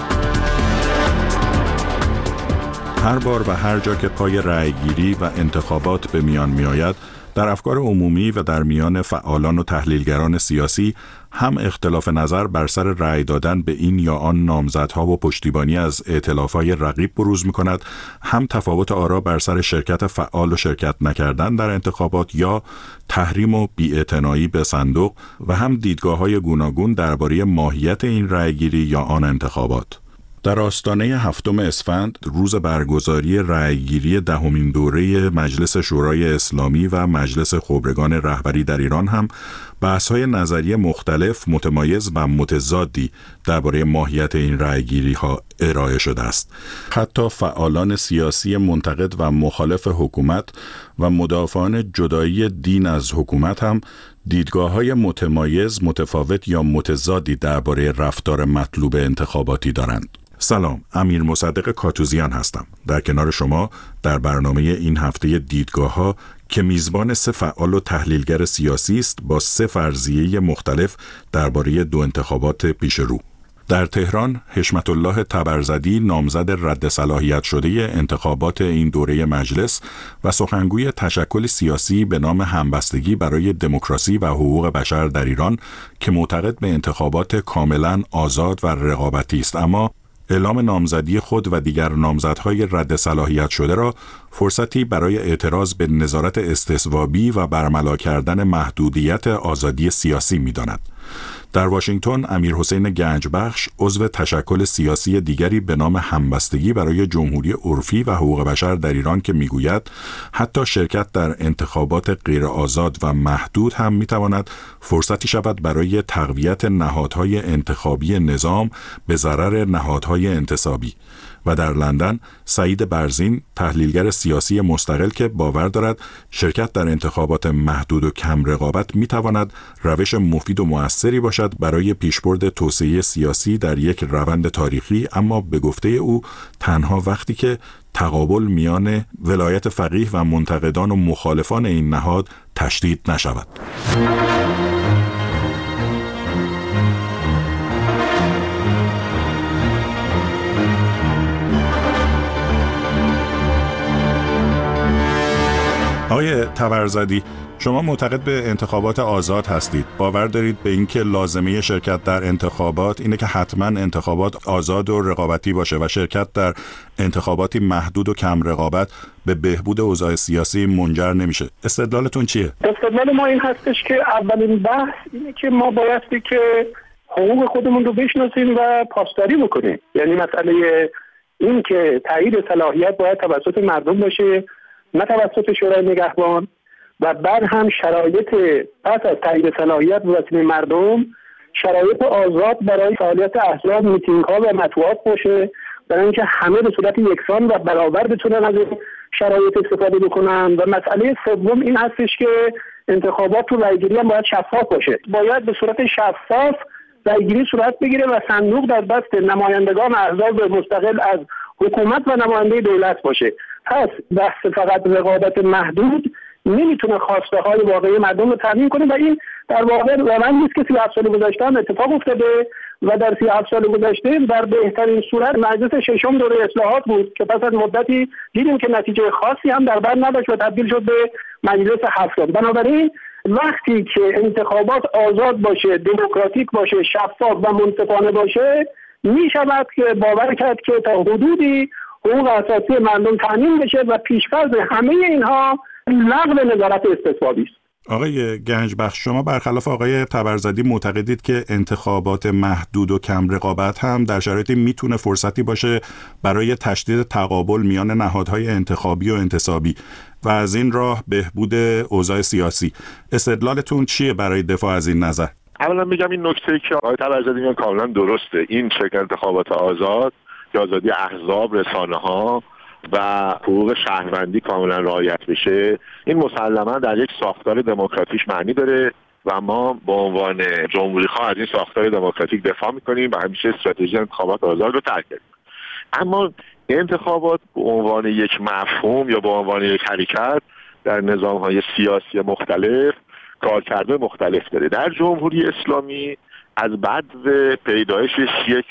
هر بار و هر جا که پای رأیگیری و انتخابات به میان می آید، در افکار عمومی و در میان فعالان و تحلیلگران سیاسی هم اختلاف نظر بر سر رأی دادن به این یا آن نامزدها و پشتیبانی از ائتلاف‌های رقیب بروز می‌کند، هم تفاوت آرا بر سر شرکت فعال و شرکت نکردن در انتخابات یا تحریم و بی‌اعتنایی به صندوق و هم دیدگاه‌های گوناگون درباره ماهیت این رأیگیری یا آن انتخابات. در آستانه هفتم اسفند، روز برگزاری رأیگیری دهمین دوره مجلس شورای اسلامی و مجلس خبرگان رهبری در ایران هم بحث‌های نظری مختلف، متمایز و متضادی درباره ماهیت این رأیگیری‌ها ارائه شده است. حتی فعالان سیاسی منتقد و مخالف حکومت و مدافعان جدایی دین از حکومت هم دیدگاه‌های متمایز، متفاوت یا متضادی درباره رفتار مطلوب انتخاباتی دارند. سلام، امیر مصدق کاتوزیان هستم. در کنار شما در برنامه این هفته دیدگاه‌ها که میزبان سه فعال و تحلیلگر سیاسی است با سه فرضیه مختلف درباره دو انتخابات پیش رو. در تهران، حشمت الله طبرزدی نامزد رد صلاحیت شده انتخابات این دوره مجلس و سخنگوی تشکل سیاسی به نام همبستگی برای دموکراسی و حقوق بشر در ایران که معتقد به انتخابات کاملا آزاد و رقابتی است، اما اعلام نامزدی خود و دیگر نامزدهای رد صلاحیت شده را فرصتی برای اعتراض به نظارت استصوابی و برملا کردن محدودیت آزادی سیاسی می‌داند. در واشنگتن، امیر حسین گنجبخش عضو تشکل سیاسی دیگری به نام همبستگی برای جمهوری عرفی و حقوق بشر در ایران که میگوید حتی شرکت در انتخابات غیر آزاد و محدود هم میتواند فرصتی شود برای تقویت نهادهای انتخابی نظام به ضرر نهادهای انتصابی. و در لندن، سعید برزین تحلیلگر سیاسی مستقل که باور دارد شرکت در انتخابات محدود و کم رقابت میتواند روش مفید و مؤثری باشد برای پیشبرد توسعه سیاسی در یک روند تاریخی، اما به گفته او تنها وقتی که تقابل میان ولایت فقیه و منتقدان و مخالفان این نهاد تشدید نشود. آقای طبرزدی، شما معتقد به انتخابات آزاد هستید. باور دارید به اینکه لازمه شرکت در انتخابات اینه که حتما انتخابات آزاد و رقابتی باشه و شرکت در انتخاباتی محدود و کم رقابت به بهبود اوضاع سیاسی منجر نمیشه. استدلالتون چیه؟ استدلال ما این هستش که اولین بحث اینه که ما بایستی که حقوق خودمون رو بشناسیم و پاسداری بکنیم. یعنی مسئله این که تایید صلاحیت باید توسط مردم باشه، نه توسط شورای نگهبان، و بعد هم شرایط پس از تایید صلاحیت به وسیله مردم شرایط آزاد برای فعالیت احزاب، میتینگ ها و مطبوعات باشه، برای اینکه همه به صورت یکسان و برابر بتونن از شرایط استفاده بکنن. و مسئله سوم این هستش که انتخابات تو رایگیری هم باید شفاف باشه. باید به صورت شفاف رایگیری صورت بگیره و صندوق در دست نمایندگان احزاب مستقل از حکومت و نماینده دولت باشه. پس بحث فقط رقابت محدود نمیتونه خواسته های واقعی مردم رو تامین کنه و این در واقع روندی است که سی و هفت سال گذشته هم اتفاق افتاده و در سی و هفت سال گذشته در بهترین صورت مجلس ششم دوره اصلاحات بود که پس از مدتی دیدیم که نتیجه خاصی هم در بر نداشت و تبدیل شد به مجلس هفتم. بنابراین وقتی که انتخابات آزاد باشه، دموکراتیک باشه، شفاف و منصفانه باشه، می شود که باور کرد که تا حدودی حقوق اساسی مردم تامین بشه و پیشفرض همه اینها لغو نظارت استثبابی است. آقای گنجبخش، شما برخلاف آقای طبرزدی معتقدید که انتخابات محدود و کم رقابت هم در شرایطی میتونه فرصتی باشه برای تشدید تقابل میان نهادهای انتخابی و انتصابی و از این راه بهبود اوضاع سیاسی. استدلالتون چیه برای دفاع از این نظر؟ اولا میگم این نکته که آقای طبرزدی میگن کاملا درسته. این شکل انتخابات آزاد که آزادی احزاب، رسانه‌ها و حقوق شهروندی کاملا رعایت بشه، این مسلما در یک ساختار دموکراتیک معنی داره و ما به عنوان جمهوری‌خواه از این ساختار دموکراتیک دفاع میکنیم و همیشه استراتژی انتخابات آزاد رو ترک کردیم. اما انتخابات به عنوان یک مفهوم یا به عنوان یک حرکت در نظام‌های سیاسی مختلف کارکرد مختلف داره. در جمهوری اسلامی از بعد پیدایشش یک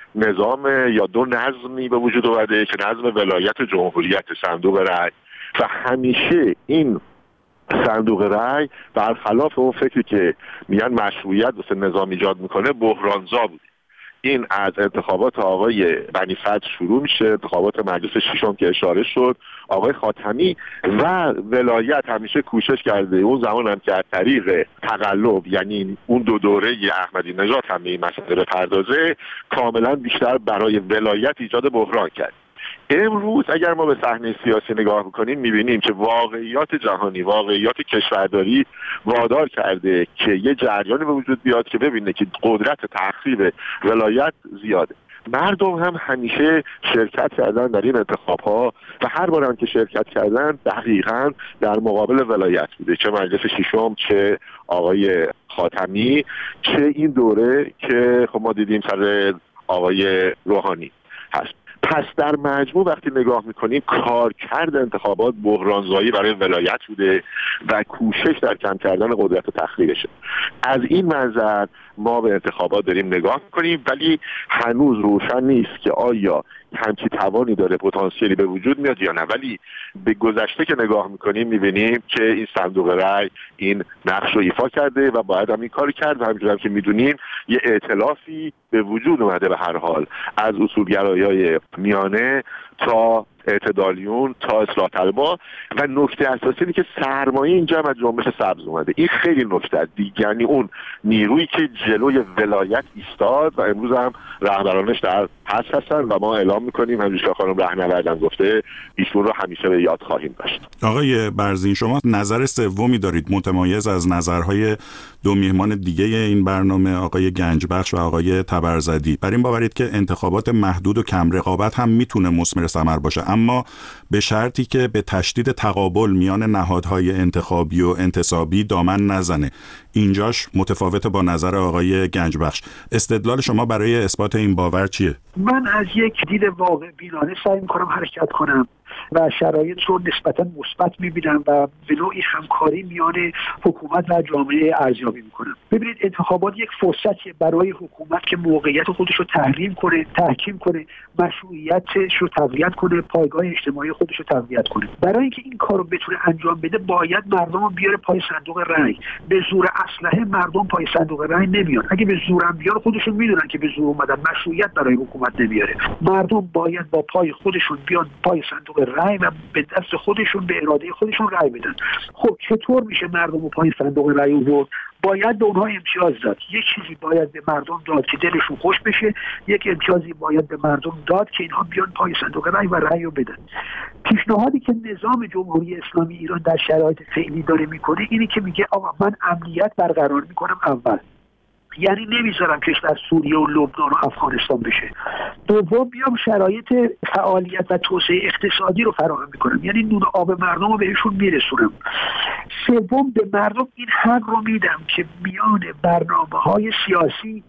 نظام یا دو نظمی به وجود اومده که نظم ولایت و جمهوریت صندوق رأی و همیشه این صندوق رأی برخلاف اون فکری که میگن مشروعیت واسه نظام ایجاد میکنه بحرانزا بوده. این از انتخابات آقای بنی فتح شروع میشه، انتخابات مجلس ششم که اشاره شد، آقای خاتمی و ولایت همیشه کوشش کرده اون زمان هم که از طریق تقلب، یعنی اون دو دوره احمدی نژاد هم این مسئله بپردازه، کاملا بیشتر برای ولایت ایجاد بحران کرد. امروز اگر ما به صحنه سیاسی نگاه میکنیم میبینیم که واقعیات جهانی، واقعیات کشورداری وادار کرده که یه جریانی به وجود بیاد که ببینه که قدرت تخریب ولایت زیاده. مردم هم همیشه شرکت کردن در این انتخاب‌ها و هر بار هم که شرکت کردن دقیقاً در مقابل ولایت بوده، چه مجلس ششم، چه آقای خاتمی، چه این دوره که خب ما دیدیم سر آقای روحانی هست. پس در مجموع وقتی نگاه میکنیم کارکرد انتخابات بحرانزایی برای ولایت بوده و کوشش در کم کردن قدرت و تخریبشه. از این منظر ما به انتخابات داریم نگاه میکنیم، ولی هنوز روشن نیست که آیا همچی توانی داره، پتانسیلی به وجود میاد یا نه. ولی به گذشته که نگاه میکنیم میبینیم که این صندوق رأی این نقش رو ایفا کرده و باید هم این کار کرد و همینجور هم که میدونیم یه ائتلافی به وجود اومده به هر حال از اصولگرایای میانه تا اعتدالیون تا اصلاح طلبا و نکته اساسی اینه که سرمایه اینجا هم از جنبش سبز اومده. این خیلی نکته است، یعنی اون نیرویی که جلوی ولایت ایستاد و امروز هم رهبرانش در پس هستن و ما اعلام میکنیم همونجوری که خانم رهنوردم گفته ایشون رو همیشه به یاد خواهیم داشت. آقای برزین، شما نظر سومی دارید متمایز از نظرهای دو میهمان دیگه این برنامه، آقای گنجبخش و آقای طبرزدی. بر این باورید که انتخابات محدود و کم رقابت هم میتونه مثمر ثمر باشه، اما به شرطی که به تشدید تقابل میان نهادهای انتخابی و انتصابی دامن نزنه. اینجاش متفاوت با نظر آقای گنجبخش. استدلال شما برای اثبات این باور چیه؟ من از یک دید واقع بینانه سعی میکنم حرکت کنم و شرایط رو نسبتا مثبت میبینم و به نوعی همکاری میان حکومت و جامعه ارزیابی میکنم. ببینید، انتخابات یک فرصتیه برای حکومت که موقعیت خودش رو تحریم کنه، تحکیم کنه، مشروعیتش رو تقویت کنه، پایگاه اجتماعی خودش رو تقویت کنه. برای اینکه این کار رو بتونه انجام بده باید مردم رو بیاره پای صندوق رأی. به زور اسلحه مردم پای صندوق رأی نمیان. اگه به زور هم بیاره خودشون میدونن که به زور اومدن، مشروعیت برای حکومت نمیاره. مردم باید با پای خودشون بیان پای صندوق رأی و به دست خودشون، به اراده خودشون رأی بدن. خب چطور میشه مردم رو پای صندوق رأی آورد؟ باید به اونها امتیاز داد. یک چیزی باید به مردم داد که دلشون خوش بشه، یک امتیازی باید به مردم داد که اینها بیان پای صندوق رأی و رأی رو بدن. پیشنهادی که نظام جمهوری اسلامی ایران در شرایط فعلی داره میکنه اینی که میگه آقا من امنیت برقرار میکنم اول، یعنی نمیذارم کشور سوریه و لبنان و افغانستان بشه. دوم بیام شرایط فعالیت و توسعه اقتصادی رو فراهم میکنم، یعنی نون آب مردم رو بهشون میرسونم. سوم به مردم این حق رو میدم که میان برنامه‌های سیاسی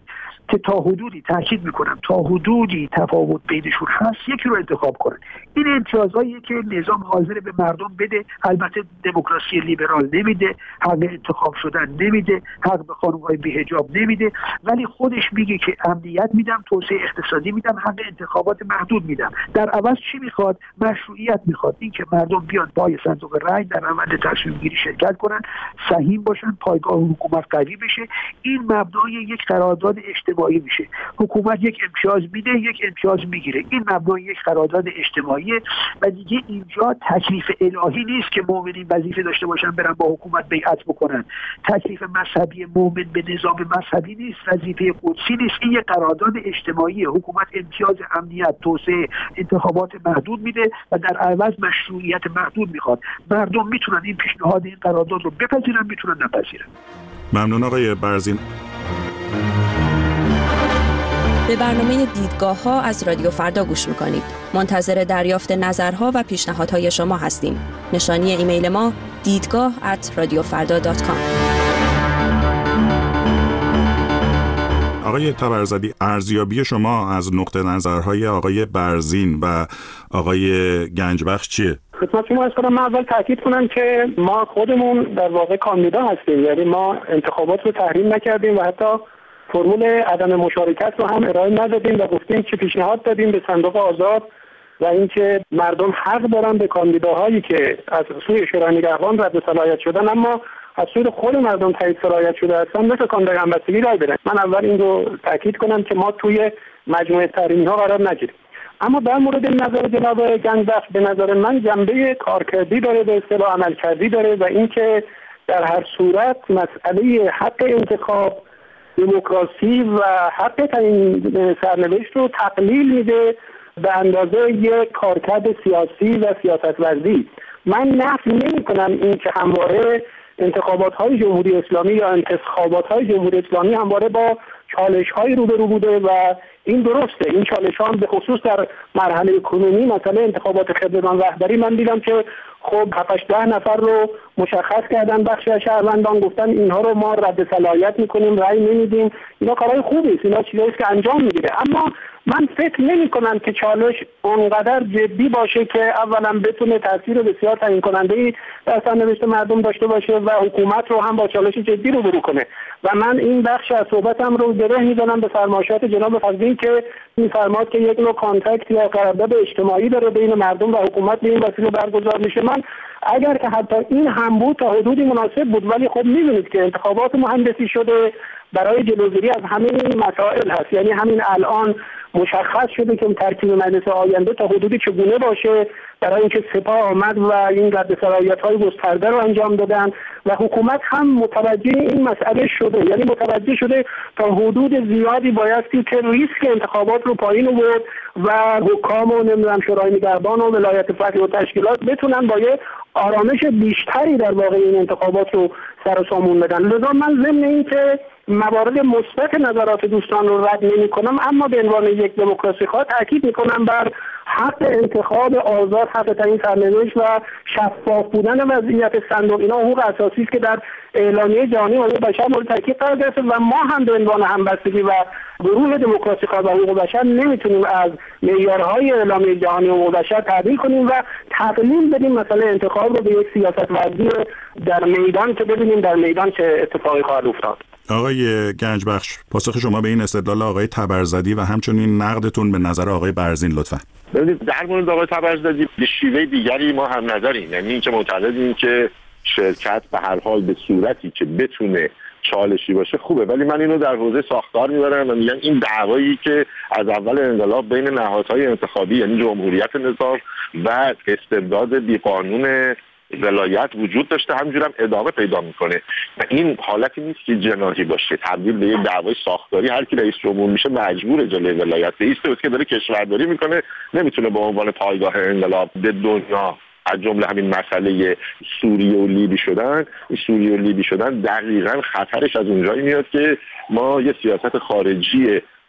که تا حدودی تاکید میکنم تا حدودی تفاوت بینشون هست یکی رو انتخاب کنن. این امتیازهایی که نظام حاضر به مردم بده، البته دموکراسی لیبرال نمیده، حق انتخاب شدن نمیده، حق به خانم‌های بی‌حجاب نمیده، ولی خودش میگه که امنیت میدم، توسعه اقتصادی میدم، حق انتخابات محدود میدم. در عوض چی میخواد؟ مشروعیت میخواد، این که مردم بیان پای صندوق رای در روند تصمیم گیری شرکت کنن، سهیم باشن، پایگاه حکومت قوی بشه. این مبنای یک قرارداد اجتماعی میشه. حکومت یک امتیاز میده، یک امتیاز میگیره. این مبنای یک قرارداد اجتماعیه و دیگه اینجا تکلیف الهی نیست که مؤمنین وظیفه داشته باشن برن با حکومت بیعت بکنن. تکلیف مذهبی مؤمن به نظام مذهبی نیست، وظیفه قدسی نیست. این یک قرارداد اجتماعیه. حکومت امتیاز امنیت، توسعه، انتخابات محدود میده و در عوض مشروعیت محدود میخواد. مردم میتونن این پیشنهاد این قرارداد رو بپذیرن، میتونن نپذیرن. ممنون آقای برزین. به برنامه دیدگاه ها از رادیو فردا گوش میکنید. منتظر دریافت نظرها و پیشنهادهای شما هستیم. نشانی ایمیل ما دیدگاه ات رادیو فردا دات کام. آقای تبرزدی، ارزیابی شما از نقطه نظرهای آقای برزین و آقای گنجبخش چیه؟ خدمت شما از کنم، من اول تاکید کنم که ما خودمون در واقع کاندیدا هستیم، یعنی ما انتخابات رو تحریم نکردیم و حتی فرمول عدم مشارکت رو هم ارائه ندادیم و گفتیم که پیشنهاد دادیم به صندوق آزاد و اینکه مردم حق دارن به کاندیداهایی که از سوی شورای نگهبان رد صلاحیت شدن اما از سوی خود مردم تایید صلاحیت شده هستن مثل کاندیدای همبستگی رای بدن. من اول این رو تاکید کنم که ما توی مجموعه تحریمی ها قرار نگیریم. اما در مورد نظر جناب گنجبخش، به نظر من جنبه کارکردی داره، به اصطلاح عملکردی داره و اینکه در هر صورت مسئله حق انتخاب، دموکراسی و حق تعیین سرنوشت رو تقلیل میده به اندازه یک کارکرد سیاسی و سیاست‌ورزی. من نفی نمی‌کنم این که همواره انتخابات‌های جمهوری اسلامی یا انتخابات‌های جمهوری اسلامی همواره با چالش‌های روبرو بوده و این درسته. این چالش‌ها به خصوص در مرحله کنونی مثلا انتخابات خبرگان رهبری من دیدم که خب هفت ده نفر رو مشخص کردن، بخشی از شهروندان گفتن اینها رو ما رد صلاحیت میکنیم، رأی نمیدیم. اینا کارهای خوبی است، اینا چیزایی است که انجام میگیره. اما من فکر نمی کنم که چالش اونقدر جدی باشه که اولا بتونه تاثیر بسیار تعیین کننده‌ای در سرنوشت مردم داشته باشه و حکومت رو هم با چالش جدی روبرو کنه. و من این بخش از صحبتم رو گره می‌زنم به فرمایشات جناب فضلی که می‌فرماد که یک نوع کانتکت یا قرارداد اجتماعی داره بین مردم و حکومت به این وسیله برگزار میشه. من اگر که حتی این هم بود تا حدودی مناسب بود، ولی خب می‌بینید که انتخابات مهندسی شده برای جلوگیری از همین مسائل هست. یعنی همین الان مشخص شده که ترکیب مجلس آینده تا حدودی چگونه باشه، برای اینکه سپاه آمد و این رد صلاحیت‌های گسترده رو انجام دادن و حکومت هم متوجه این مسئله شده. یعنی متوجه شده تا حدود زیادی بایستی که ریسک انتخابات رو پایین آورد و حکام و نمیدونم شورای نگهبان و ولایت فقیه و تشکیلات بتونن با یه آرامش بیشتری در واقع این انتخابات رو سر و سامون بدن. لذا من ضمن این که موارد مثبت نظرات دوستان رو رد نمی کنم، اما به عنوان یک دموکراسی خواه تاکید می کنم بر حق انتخاب آزاد، حق تعیین سرنوشت و شفاف بودن وضعیت صندوق. اینا حقوق اساسی است که در اعلامیه جهانی حقوق بشر مورد تاکید قرار گرفته و ما هم به عنوان همبستگی و گروه دموکراسی خواه و حقوق بشر نمیتونیم از معیارهای اعلامیه جهانی حقوق بشر تعدیل کنیم و تقلیل بدیم مسئله انتخاب رو به یک سیاست ورزی در میدان که ببینیم در میدان چه اتفاقی خواهد افتاد. آقای گنجبخش، پاسخ شما به این استدلال آقای تبرزدی و همچنین نقدتون به نظر آقای برزین لطفا. ببینید در مورد آقای تبرزدی به شیوه دیگری ما هم نظریم، یعنی اینکه معتقدیم که شرکت به هر حال به صورتی که بتونه چالشی باشه خوبه، ولی من اینو در حوزه ساختار میبرم و میگم این دعوایی که از اول انقلاب بین نهادهای انتخابی یعنی جمهوریت نظام و استبداد بیقانون ولایت وجود داشته همینجورم ادامه پیدا میکنه و این حالتی نیست که جناحی باشه، تبدیل به یک دعوای ساختاری. هر کی رئیس جمهور میشه مجبور جلوی ولایت ایسته که داره کشورداری میکنه، نمیتونه به عنوان پایگاه انقلاب به دنیا از جمله همین مسئله سوریه و لیبی شدن. این سوریه و لیبی شدن دقیقاً خطرش از اونجایی میاد که ما یه سیاست خارجی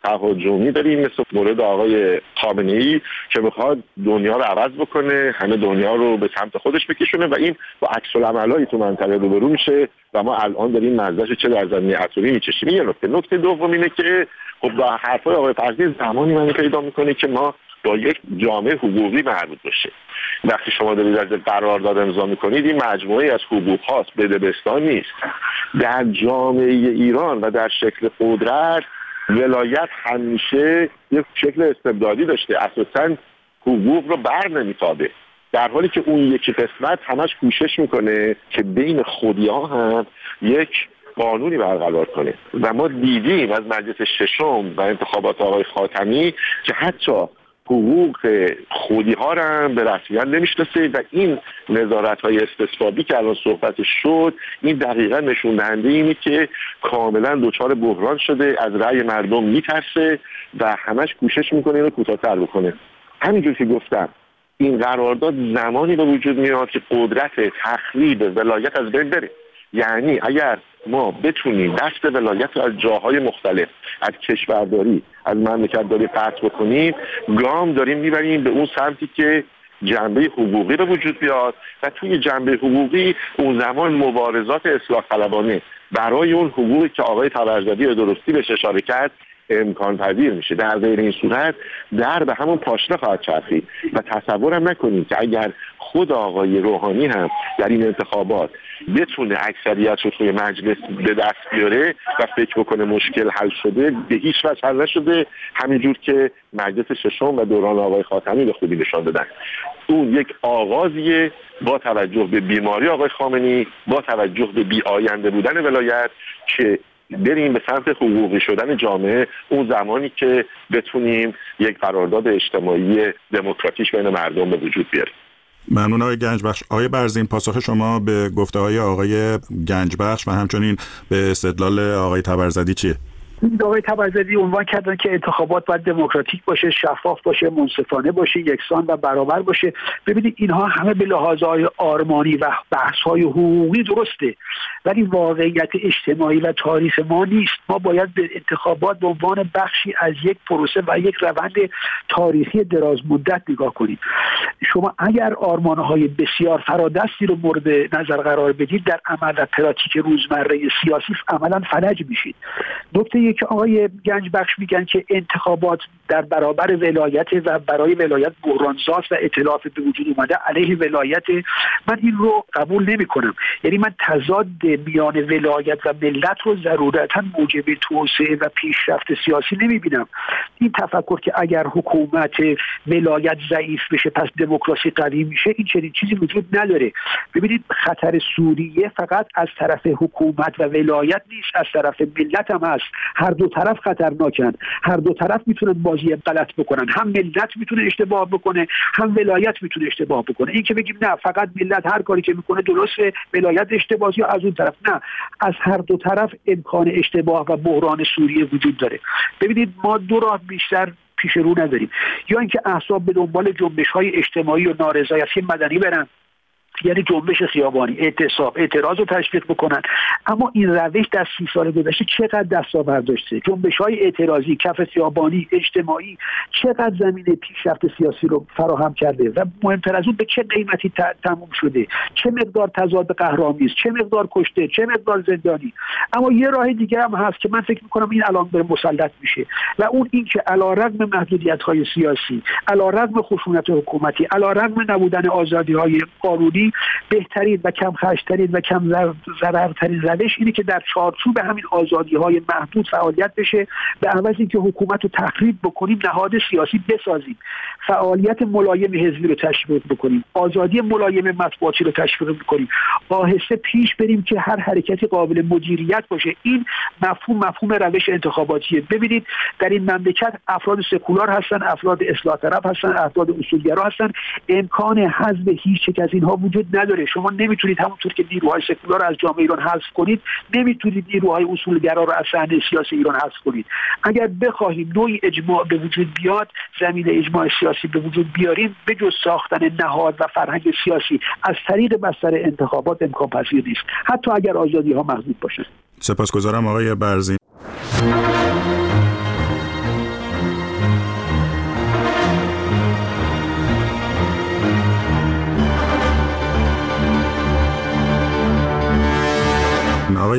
تهاجمی داریم مثل مورد آقای خامنه‌ای که میخواد دنیا رو عوض بکنه، همه دنیا رو به سمت خودش بکشونه و این با عکس العملایی تو منطقه روبرو میشه و ما الان داریم مزه‌اش چه در زمینه اتمی میچشیم. یه نکته نکته دوم اینه که خب با حرفای آقای فرزی زمانی من پیدا میکنه که ما با یک جامعه حقوقی مربوط بشه. وقتی شما دارید از قرارداد امضا میکنید این مجموعه از حقوق هاست، بدبستان نیست. در جامعه ایران و در شکل قدرت ولایت همیشه یک شکل استبدادی داشته، اساساً حقوق رو بر نمیتابه، در حالی که اون یکی قسمت همش کوشش میکنه که بین خودی‌ها هم یک قانونی برقرار کنه و ما دیدیم از مجلس ششم و انتخابات آقای خاتمی که حتی حقوق خودی ها را هم به رسمیت نمیشناسه و این نظارت های استثبابی که الان صحبت شد این دقیقا نشون دهنده اینه که کاملا دچار بحران شده، از رأی مردم میترسه و همش کوشش میکنه اینو کوتاه‌تر بکنه. همینجور که گفتم این قرارداد زمانی به وجود میاد که قدرت تخریب ولایت از بین بره. یعنی اگر ما بتونیم دست ولایت رو از جاهای مختلف، از کشورداری، از مملکت‌داری قطع بکنیم، گام داریم میبریم به اون سمتی که جنبه حقوقی به وجود بیاد و توی جنبه حقوقی اون زمان مبارزات اصلاح طلبانه برای اون حقوقی که آقای طبرزدی درستی بهش اشاره کرد امکان پذیر میشه. در غیر این صورت در به همون پاشنه خواهد چرخید و تصورم نکنید که اگر خود آقای روحانی هم در این انتخابات بتونه اکثریت رو توی مجلس به دست بیاره و فکر بکنه مشکل حل شده، به هیچ وجه حل نشده. همینجور که مجلس ششم و دوران آقای خاتمی به خوبی نشان دادن، اون یک آغازیه با توجه به بیماری آقای خامنه‌ای، با توجه به بی آینده بودن ولایت که بریم به سمت حقوقی شدن جامعه اون زمانی که بتونیم یک قرارداد اجتماعی دموکراتیک بین مردم به وجود بیاریم. ممنون آقای گنجبخش. آقای برزین، پاسخ شما به گفته‌های آقای گنجبخش و همچنین به استدلال آقای طبرزدی چیه؟ آقای طبرزدی عنوان کردن که انتخابات باید دموکراتیک باشه، شفاف باشه، منصفانه باشه، یکسان و برابر باشه. ببینید اینها همه به لحاظهای آرمانی و بحث‌های حقوقی درسته، ولی واقعیت اجتماعی و تاریخ ما نیست. ما باید به انتخابات به عنوان بخشی از یک پروسه و یک روند تاریخی دراز مدت نگاه کنید. شما اگر آرمان‌های بسیار فرادستی رو مورد نظر قرار بدید، در عمل و پراتیک روزمره سیاسی عملاً فلج میشید. نکته که آقای گنجبخش میگن که انتخابات در برابر ولایت و برای ولایت بحرانساز و ائتلاف به وجود اومده علیه ولایت، من این رو قبول نمی کنم. یعنی من تضاد میان ولایت و ملت رو ضرورتا موجب توسعه و پیشرفت سیاسی نمی بینم. این تفکر که اگر حکومت ولایت ضعیف بشه پس دموکراسی قوی میشه، این چنین چیزی وجود نداره. ببینید خطر سوریه فقط از طرف حکومت و ولایت نیست، از طرف ملت هم هست. هر دو طرف خطرناکن، هر دو طرف میتونن بازی غلط بکنن، هم ملت میتونه اشتباه بکنه، هم ولایت میتونه اشتباه بکنه. این که بگیم نه فقط ملت هر کاری که میکنه درسته، ولایت اشتباهی، یا از اون طرف نه، از هر دو طرف امکان اشتباه و بحران سوریه وجود داره. ببینید ما دو راه بیشتر پیش رو نداریم، یا اینکه احزاب به دنبال جنبش‌های اجتماعی و نارضایتی مدنی برن، یعنی جنبش خیابانی، اعتصاب، اعتراض رو تشویق بکنن. اما این روش در سی سال گذشته چقدر دستاورد داشته؟ جنبش‌های اعتراضی، کف خیابانی، اجتماعی چقدر زمینه پیشرفت سیاسی رو فراهم کرده و مهمتر از اون به چه قیمتی تموم شده؟ چه مقدار تضاد قهرآمیز، چه مقدار کشته، چه مقدار زندانی. اما یه راه دیگه هم هست که من فکر می‌کنم این الان داره مسلط میشه و اون این که علیرغم محدودیت‌های سیاسی، علیرغم خشونت حکومتی، علیرغم نبودن آزادی‌های قانونی، بهترین و کم خرج‌ترین و کم ضررترین روش اینه که در چارچوب همین آزادی‌های محدود فعالیت بشه، به عوض اینکه حکومت رو تخریب بکنیم نهاد سیاسی بسازیم، فعالیت ملایم حزبی رو تشویق بکنیم، آزادی ملایم مطبوعاتی رو تشویق بکنیم، آهسته پیش بریم که هر حرکتی قابل مدیریت باشه. این مفهوم مفهوم روش انتخاباتیه. ببینید در این مملکت افراد سکولار هستن، افراد اصلاح طلب هستن، افراد اصولگرا هستن. امکان حذف هیچ یک از اینها وجود نداره. شما نمیتونید همونطور که نیروهای سکولار از جامعه ایران حذف کنید، نمیتونید نیروهای اصولگرا رو از صحنه سیاسی ایران حذف کنید. اگر بخواهیم نوعی اجماع به وجود بیاد، زمین اجماع سیاسی به وجود بیاریم، به جز ساختن نهاد و فرهنگ سیاسی از طریق بستر انتخابات امکان پذیر نیست، حتی اگر آزادی ها محدود باشند. سپاسگزارم آقای برزین.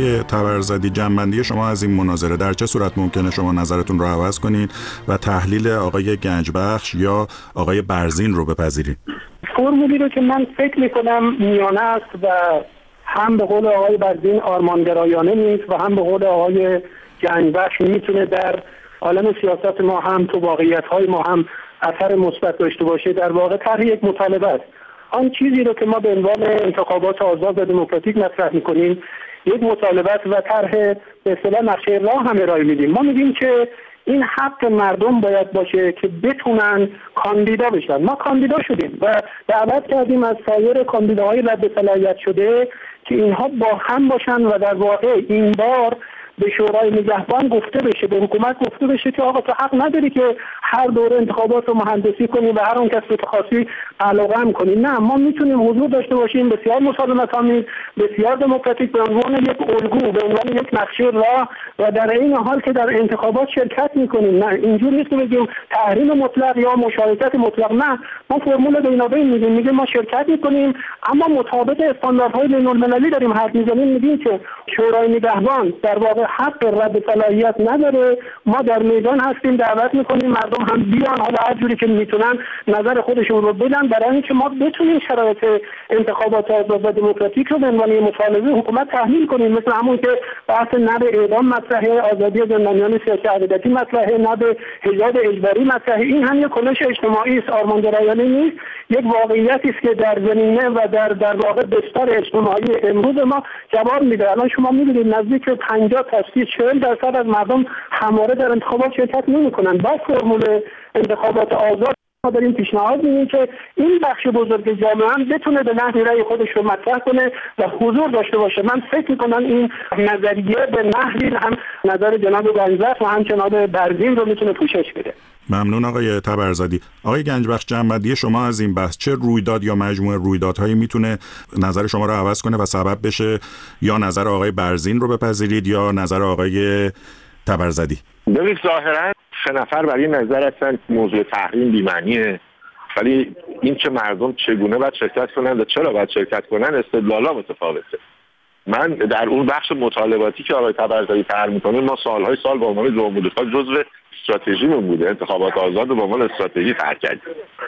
آقای طبرزدی، جنبندی شما از این مناظره در چه صورت ممکنه شما نظرتون رو عوض کنین و تحلیل آقای گنجبخش یا آقای برزین رو بپذیرید؟ فرمولی رو که من فکر میکنم میانه است و هم به قول آقای برزین آرمانگرایانه نیست و هم به قول آقای گنجبخش میتونه در عالم سیاست ما هم تو واقعیت‌های ما هم اثر مثبت داشته باشه. در واقع طرح یک مطالبه است. آن چیزی رو که ما به عنوان انتخابات آزاد و دموکراتیک مطرح میکنیم یک مطالبه است و طرح به اصطلاح نقشه راه هم ارائه میدیم. ما میگیم که این حق مردم باید باشه که بتونن کاندیدا بشن. ما کاندیدا شدیم و دعوت کردیم از سایر کاندیداهای رد صلاحیت شده که اینها با هم باشن و در واقع این بار به شورای نگهبان گفته بشه، به حکومت گفته بشه که آقا تو حق نداری که هر دوره انتخابات رو مهندسی کنی و هر اون کس که خاصی علاقه کنی. نه، ما میتونیم حضور داشته باشیم بسیار مسالمت‌آمیز، بسیار دموکراتیک، به عنوان یک الگو، به عنوان یک نقشه راه و در این حال که در انتخابات شرکت میکنیم. نه، اینجور نیست که بگیم تحریم مطلق یا مشارکت مطلق. نه، ما فرمول بینابین میگیم، میگیم ما شرکت میکنیم اما مطابق استانداردهای بین‌المللی داریم حرف میزنیم. میگیم که شورای نگهبان در واقع حق رد صلاحیت نداره. ما در میدان هستیم، دعوت میکنیم مردم هم بیان، حالا هر جوری که میتونن نظر خودشون رو بدن برای اینکه ما بتونیم شرایط انتخابات آزاد و دموکراتیک رو به عنوان مطالبه حکومت تحمیل کنیم. مثل همون که بحث نب اعدام مطرحه، آزادی زندانیان سیاسی عقیدتی مطرحه، نب حجاب اجباری مطرحه. این هم یک کنش اجتماعی است، آرمانگرایانه نیست، یک واقعیتی است که در زمینه و در در واقع بستر اجتماعی امروز ما جواب میده. الان شما میبینید نزدیک پنجاه تا چهل درصد از مردم همواره در انتخابات شرکت نمی‌کنن. با فرمول انتخابات آزاد ما داریم پیشنهاد می‌کنیم که این بخش بزرگ جامعه هم بتونه به نحوی رأی خودش رو مطرح کنه و حضور داشته باشه. من فکر می‌کنم این نظریه به نحوی هم نظر جناب گنجبخش و هم جناب برزین رو میتونه پوشش بده. ممنون آقای طبرزدی. آقای گنجبخش، جنبندی شما از این بحث، چه رویداد یا مجموعه رویدادهایی میتونه نظر شما رو عوض کنه و سبب بشه یا نظر آقای برزین رو بپذیرید یا نظر آقای طبرزدی؟ ببینید ظاهرا سه نفر برای نظر هستن موضوع تحریم بی‌معنیه، ولی این که مردم چگونه باید شرکت کنن و چرا باید شرکت کنن استدلالا متفاوته. من در اون بخش مطالباتی که آقای طبرزدی طرح می‌کنه، ما سالهای سال با عنوان جمهوری خواه جزو استراتژیمون بوده، انتخابات آزاد رو به عنوان استراتژی طرح کردیم.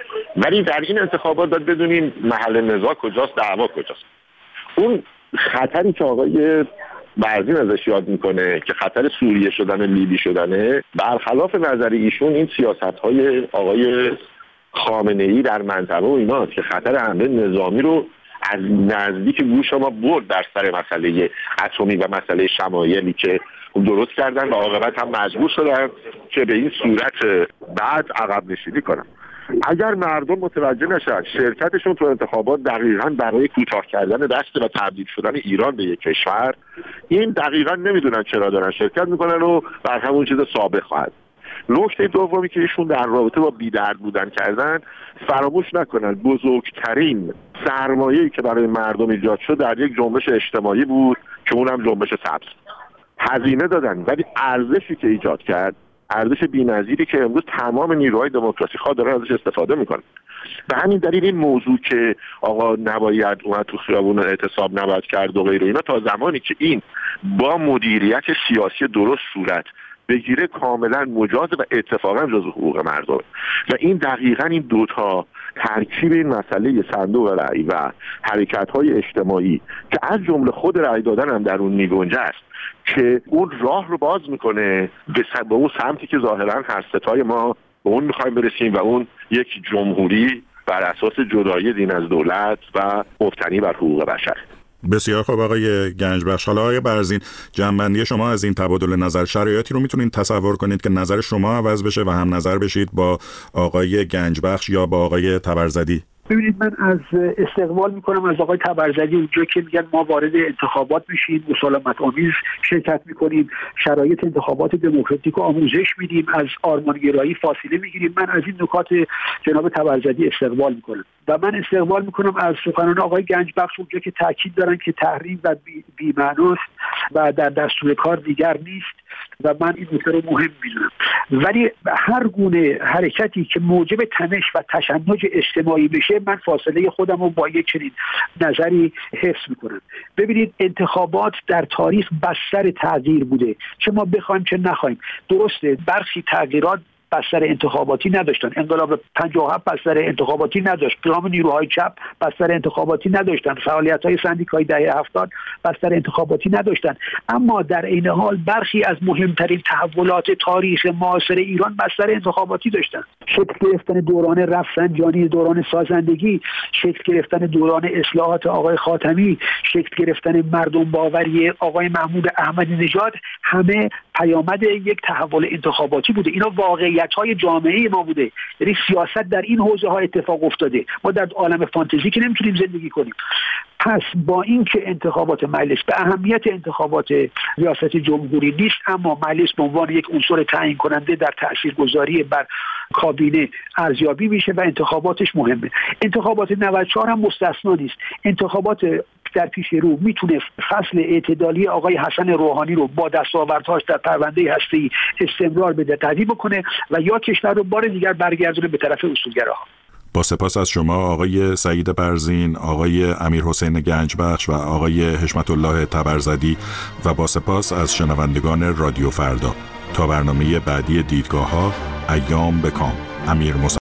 ولی در این انتخابات باید بدونیم محل نزاع کجاست، دعوا کجاست. اون خطری که آقای برزین ازش یاد میکنه که خطر سوریه شدن، لیبی شدنه، برخلاف نظر ایشون این سیاست‌های آقای خامنه‌ای در منطقه و ایناست که خطر حمله نظامی رو از نزدیک گوش ما برد در سر مسئله اتمی و مسئله شمایلی که درست کردن و عاقبت هم مجبور شدن که به این صورت بعد عقب نشینی کنن. اگر مردم متوجه نشن شرکتشون تو انتخابات دقیقاً برای کوتاه کردن دست و تبدیل شدن ایران به یک کشور، این دقیقاً نمیدونن چرا دارن شرکت میکنن و بر همون چیز ثابت خواهد. نکته دومی که ایشون در رابطه با بی‌درد بودن کردن، فراموش نکنن بزرگترین سرمایه‌ای که برای مردم ایجاد شد در یک جنبش اجتماعی بود که اونم جنبش سبز. هزینه دادن ولی ارزشی که ایجاد کرد، ارزش بی‌نظیری که امروز تمام نیروهای دموکراسی خواه دارن ازش استفاده میکنن. به همین دلیل این موضوع که آقا نباید اومد تو خیابون اعتصاب نباید کرد و غیره اینا، تا زمانی که این با مدیریت سیاسی درست صورت بگیره کاملا مجاز و اتفاقا جزو حقوق مردم. و این دقیقا این دوتا ترکیب این مسئله صندوق رأی و حرکت‌های اجتماعی که از جمله خود رأی دادن هم در اون میگنجه است که اون راه رو باز میکنه به اون سمتی که ظاهرا هر ستای ما به اون میخوایم برسیم و اون یک جمهوری بر اساس جدایی دین از دولت و مبتنی بر حقوق بشر. بسیار خوب آقای گنجبخش. حالا آقای برزین، جنبندی شما از این تبادل نظر، شرایطی رو میتونید تصور کنید که نظر شما عوض بشه و هم نظر بشید با آقای گنجبخش یا با آقای طبرزدی؟ ببینید، من از استقبال میکنم از آقای طبرزدی اونجا که میگن ما وارد انتخابات میشیم، مسالمت آمیز شرکت میکنیم، شرایط انتخابات دموکراتیک رو آموزش میدیم، از آرمانگرایی فاصله میگیریم. من از این نکات جناب طبرزدی استقبال میکنم و من استقبال میکنم از سخنان آقای گنجبخش اونجا که تاکید دارن که تحریم و بی‌معناست و در دستور کار دیگر نیست و من این نکته رو مهم میدونم. ولی هر گونه حرکتی که موجب تنش و تشنج اجتماعی بشه، من فاصله خودم رو با یک چنین نظری حفظ میکنم. ببینید انتخابات در تاریخ بستر تغییر بوده، چه ما بخوایم چه نخوایم. درسته برخی تغییرات بستر انتخاباتی نداشتن. انقلاب پنجاه و هفت بستر انتخاباتی نداشت. قیام نیروهای چپ بستر انتخاباتی نداشتن. فعالیت‌های سندیکایی دهه هفتاد بستر انتخاباتی نداشتن. اما در عین حال برخی از مهمترین تحولات تاریخ معاصر ایران بستر انتخاباتی داشتن. شکل گرفتن دوران رفسنجانی، دوران سازندگی، شکل گرفتن دوران اصلاحات آقای خاتمی، شکل گرفتن مردم باوری آقای محمود احمدی نژاد، همه پیامد یک تحول انتخاباتی بوده. اینا واقعیت‌های جامعه ما بوده. یعنی سیاست در این حوزه ها اتفاق افتاده. ما در عالم فانتزی که نمیتونیم زندگی کنیم. پس با اینکه انتخابات مجلس به اهمیت انتخابات ریاست جمهوری نیست، اما مجلس به عنوان یک عنصر تعیین کننده در تاثیرگذاری بر کابینه ارزیابی میشه و انتخاباتش مهمه. انتخابات نود و چهار هم مستثنا نیست. انتخابات در پیش رو میتونه فصل اعتدالی آقای حسن روحانی رو با دستاوردهاش در پرونده هسته‌ای استمرار بده، تضییع بکنه و یا کشور رو بار دیگر برگردونه به طرف اصولگراها. با سپاس از شما آقای سعید برزین، آقای امیرحسین گنجبخش و آقای حشمت الله تبرزدی و با سپاس از شنوندگان رادیو فردا. تا برنامه بعدی دیدگاه‌ها، ایام بکام. امیر